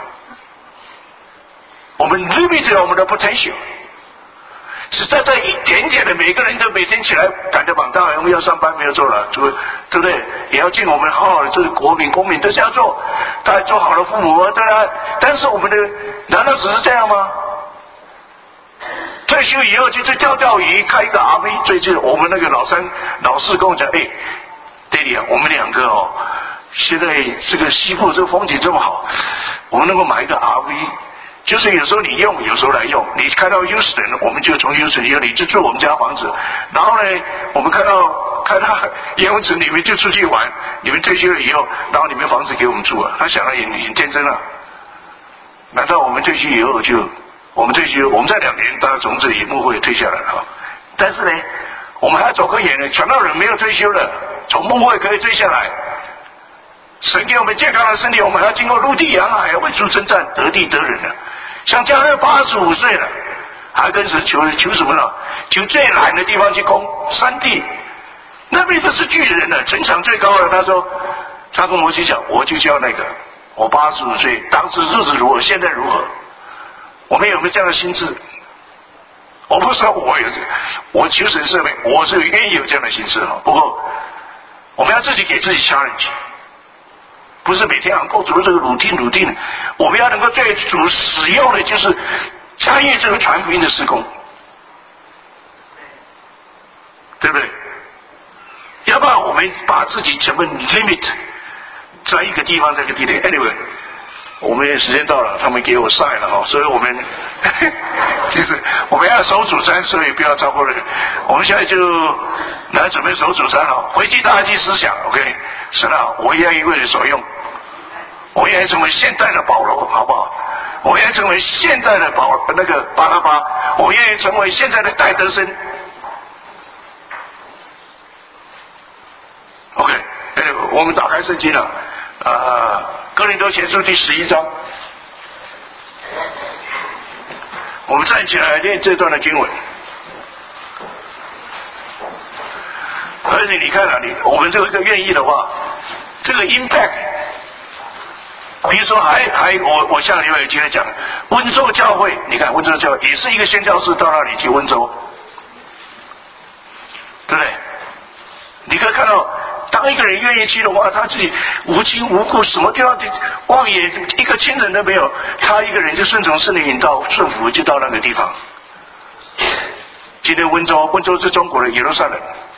S1: 我们 limit 了我们的 potential。只在这一点点的，每个人都每天起来赶着忙，当然我们要上班没有做了，对不对？也要尽我们好好的这个国民，公民都是要做，大家做好了父母，对啊。但是我们的难道只是这样吗？退休以后就去钓钓鱼，开一个 R V。最近我们那个老三、老四跟我讲，哎，爹地啊，我们两个哦，现在这个西部这个风景这么好，我们能够买一个 R V。就是有时候你用，有时候来用。你开到 Houston， 我们就从 Houston 以后你就住我们家房子，然后呢，我们开到开到游泳池，你们就出去玩。你们退休了以后，然后你们房子给我们住啊。他想的也很天真啊。难道我们退休以后就我们退休，我们在两年，当然从这里幕会退下来了。但是呢，我们还要走更远呢。传道人没有退休了，从幕会可以退下来。神给我们健康的身体，我们还要经过陆地洋海，为主征战，得地得人了。像加勒八十五岁了，还跟神求求什么呢？求最懒的地方去攻山地，那边都是巨人了，城墙最高的。他说，他跟摩西讲，我就叫那个，我八十五岁，当时日子如何，现在如何？我们有没有这样的心智？我不说我有，我求神赦免，我是愿意有这样的心智哈。不过，我们要自己给自己 challenge。不是每天啊，过主的这个鲁定鲁定，我们要能够对主使用的就是参与这个传福音的事工，对不对？要不然我们把自己全部 limit 在一个地方，这个地点。Anyway， 我们时间到了，他们给我晒了哈，所以我们其实我们要守主餐，所以不要超过人。我们现在就来准备守主餐了，回击大祭思想 ，OK。神啊，我愿意为你所用，我愿意成为现代的保罗，好不好？我愿意成为现代的保那个巴拉巴，我愿意成为现在的戴德生。OK， 我们打开圣经了，呃，哥林多前书第十一章，我们站起来念这段的经文。而且你看啊，你我们这个愿意的话，这个 impact， 比如说还还我我下个礼拜有机会讲温州教会，你看温州教会也是一个宣教士到那里去温州，对不对？你可以看到，当一个人愿意去的话，他自己无亲无故，什么地方旷野一个亲人都没有，他一个人就顺从圣灵引导，顺服就到那个地方。今天温州，温州是中国的耶路撒冷。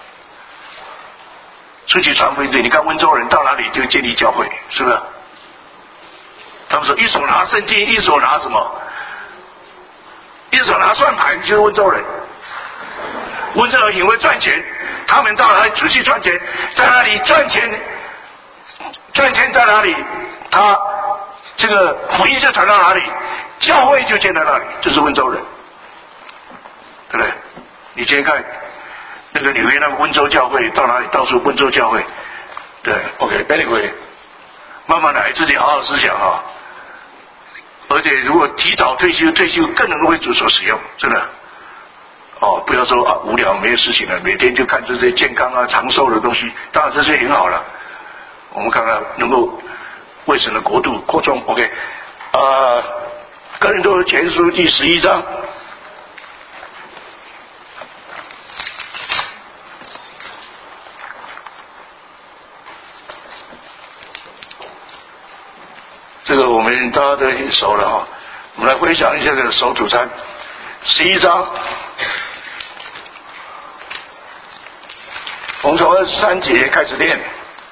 S1: 出去传福音，你看温州人到哪里就建立教会，是不是？他们说一手拿圣经，一手拿什么？一手拿算盘，就是温州人。温州人因为赚钱，他们到哪里出去赚钱，在哪里赚钱，赚钱在哪里，他这个福音就传到哪里，教会就建在哪里，这是温州人，对不对？你今天看。那个纽约那个温州教会到哪里？到处温州教会，对 ，OK，anyway， 慢慢来，自己好好思想啊。而且如果提早退休，退休更能够为主所使用，真的。哦，不要说啊无聊没有事情了，每天就看这些健康啊、长寿的东西，当然这些很好了。我们看看能够为神的国度扩充 ，OK， 呃，哥林多前书第十一章。这个我们大家都很熟了哈，我们来分享一下这个守主餐，十一章，我们从二十三节开始念。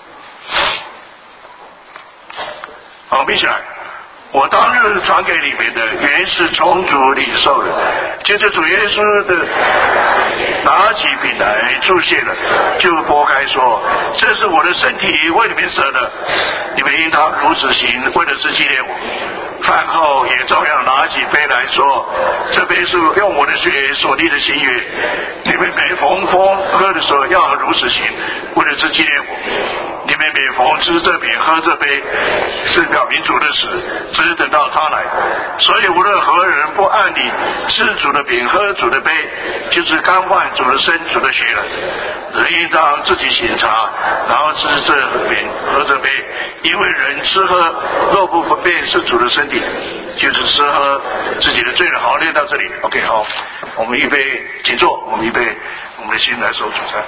S1: 好，闭起来。我当日传给你们的，原是从主领受的，就是主耶稣的，拿起饼来祝谢了，就拨开说：“这是我的身体，为你们舍的，你们应当如此行，为的是纪念我。”饭后也照样拿起杯来说：“这杯是用我的血所立的新约，你们每逢风喝的时候，要如此行，为的是纪念我。你们每逢吃这饼喝这杯，是表明主的死，只等到他来。所以无论何人不按理吃主的饼喝主的杯，就是干犯主的身主的血了。人应当自己省察，然后吃这饼喝这杯，因为人吃喝若不分辨是主的身体，就是吃喝自己的罪了。好，念到这里 ，OK， 好，我们预备，请坐，我们预备我们的心来守主餐。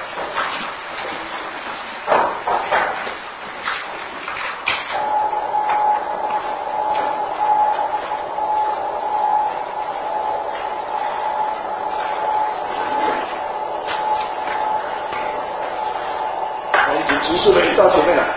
S1: 执事们到前面来。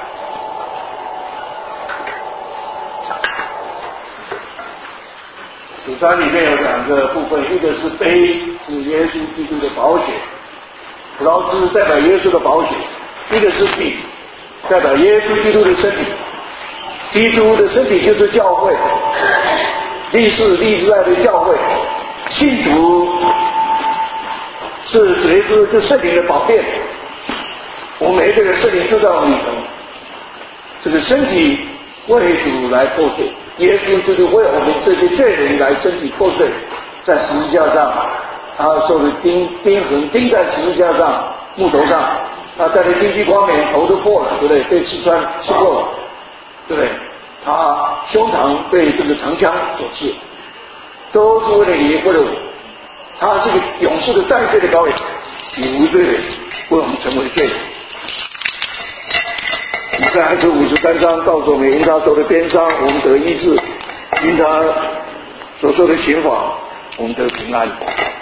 S1: 主餐里面有两个部分，一个是杯，是耶稣基督的宝血，葡萄汁代表耶稣的宝血；一个是饼，代表耶稣基督的身体。基督的身体就是教会，历世历代的教会，信徒是主耶稣就圣灵的宝殿。我们每一个人圣灵就在我们里头，这个身体为主来破碎，耶稣就是为我们这些罪人来身体破碎，在十字架上，他受的钉钉痕钉在十字架上木头上，他带着钉具光冕，头都破了，对不对？被刺穿刺破了，对不对？他胸膛被这个长枪所刺，都是为了你，为了我。他是个勇士的代罪的羔羊，以无罪的为我们成为罪人。在安克五十三章告诉我们，因他受的鞭伤，我们得医治；因他所受的刑罚，我们得平安。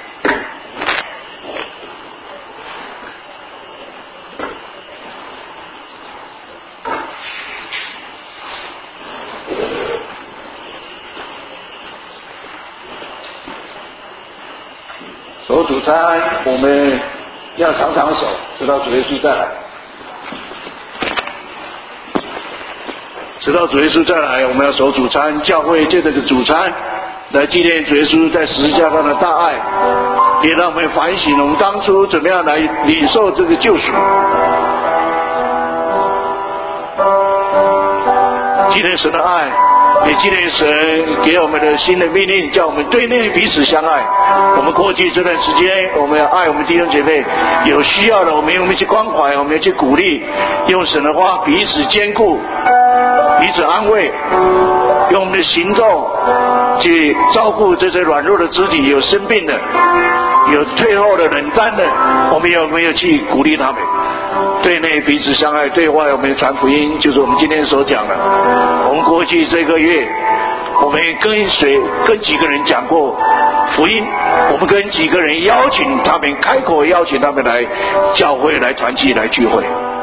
S1: 守主餐，我们要常常守，直到主耶稣再来。直到主耶稣再来，我们要守主餐。教会借这个主餐来纪念主耶稣在十字架上的大爱，也让我们反省我们当初怎么样来领受这个救赎。纪念神的爱，也纪念神给我们的新的命令，叫我们对内彼此相爱。我们过去这段时间，我们要爱我们弟兄姐妹，有需要的我们我们去关怀，我们要去鼓励，用神的话彼此坚固，彼此安慰，用我们的行动去照顾这些软弱的肢体，有生病的，有退后的、冷淡的，我们有没有去鼓励他们？对内彼此相爱，对外我们传福音，就是我们今天所讲的。我们过去这个月，我们跟谁跟几个人讲过福音？我们跟几个人邀请他们，开口邀请他们来教会来团契来聚会。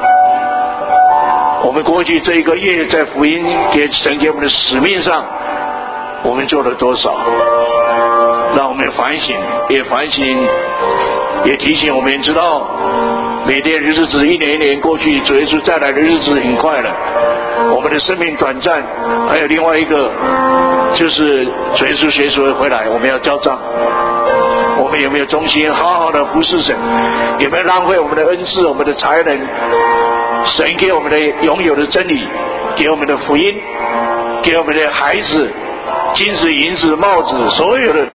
S1: 我们过去这一个月在福音给神给我们的使命上，我们做了多少？让我们反省，也反省，也提醒我们知道，每天日子一年一年过去，主耶稣再来的日子很快了。我们的生命短暂，还有另外一个，就是主耶稣随时会回来，我们要交账。我们有没有忠心好好的服侍神？有没有浪费我们的恩赐、我们的才能？神给我们的拥有的真理，给我们的福音，给我们的孩子金子、银子、帽子，所有的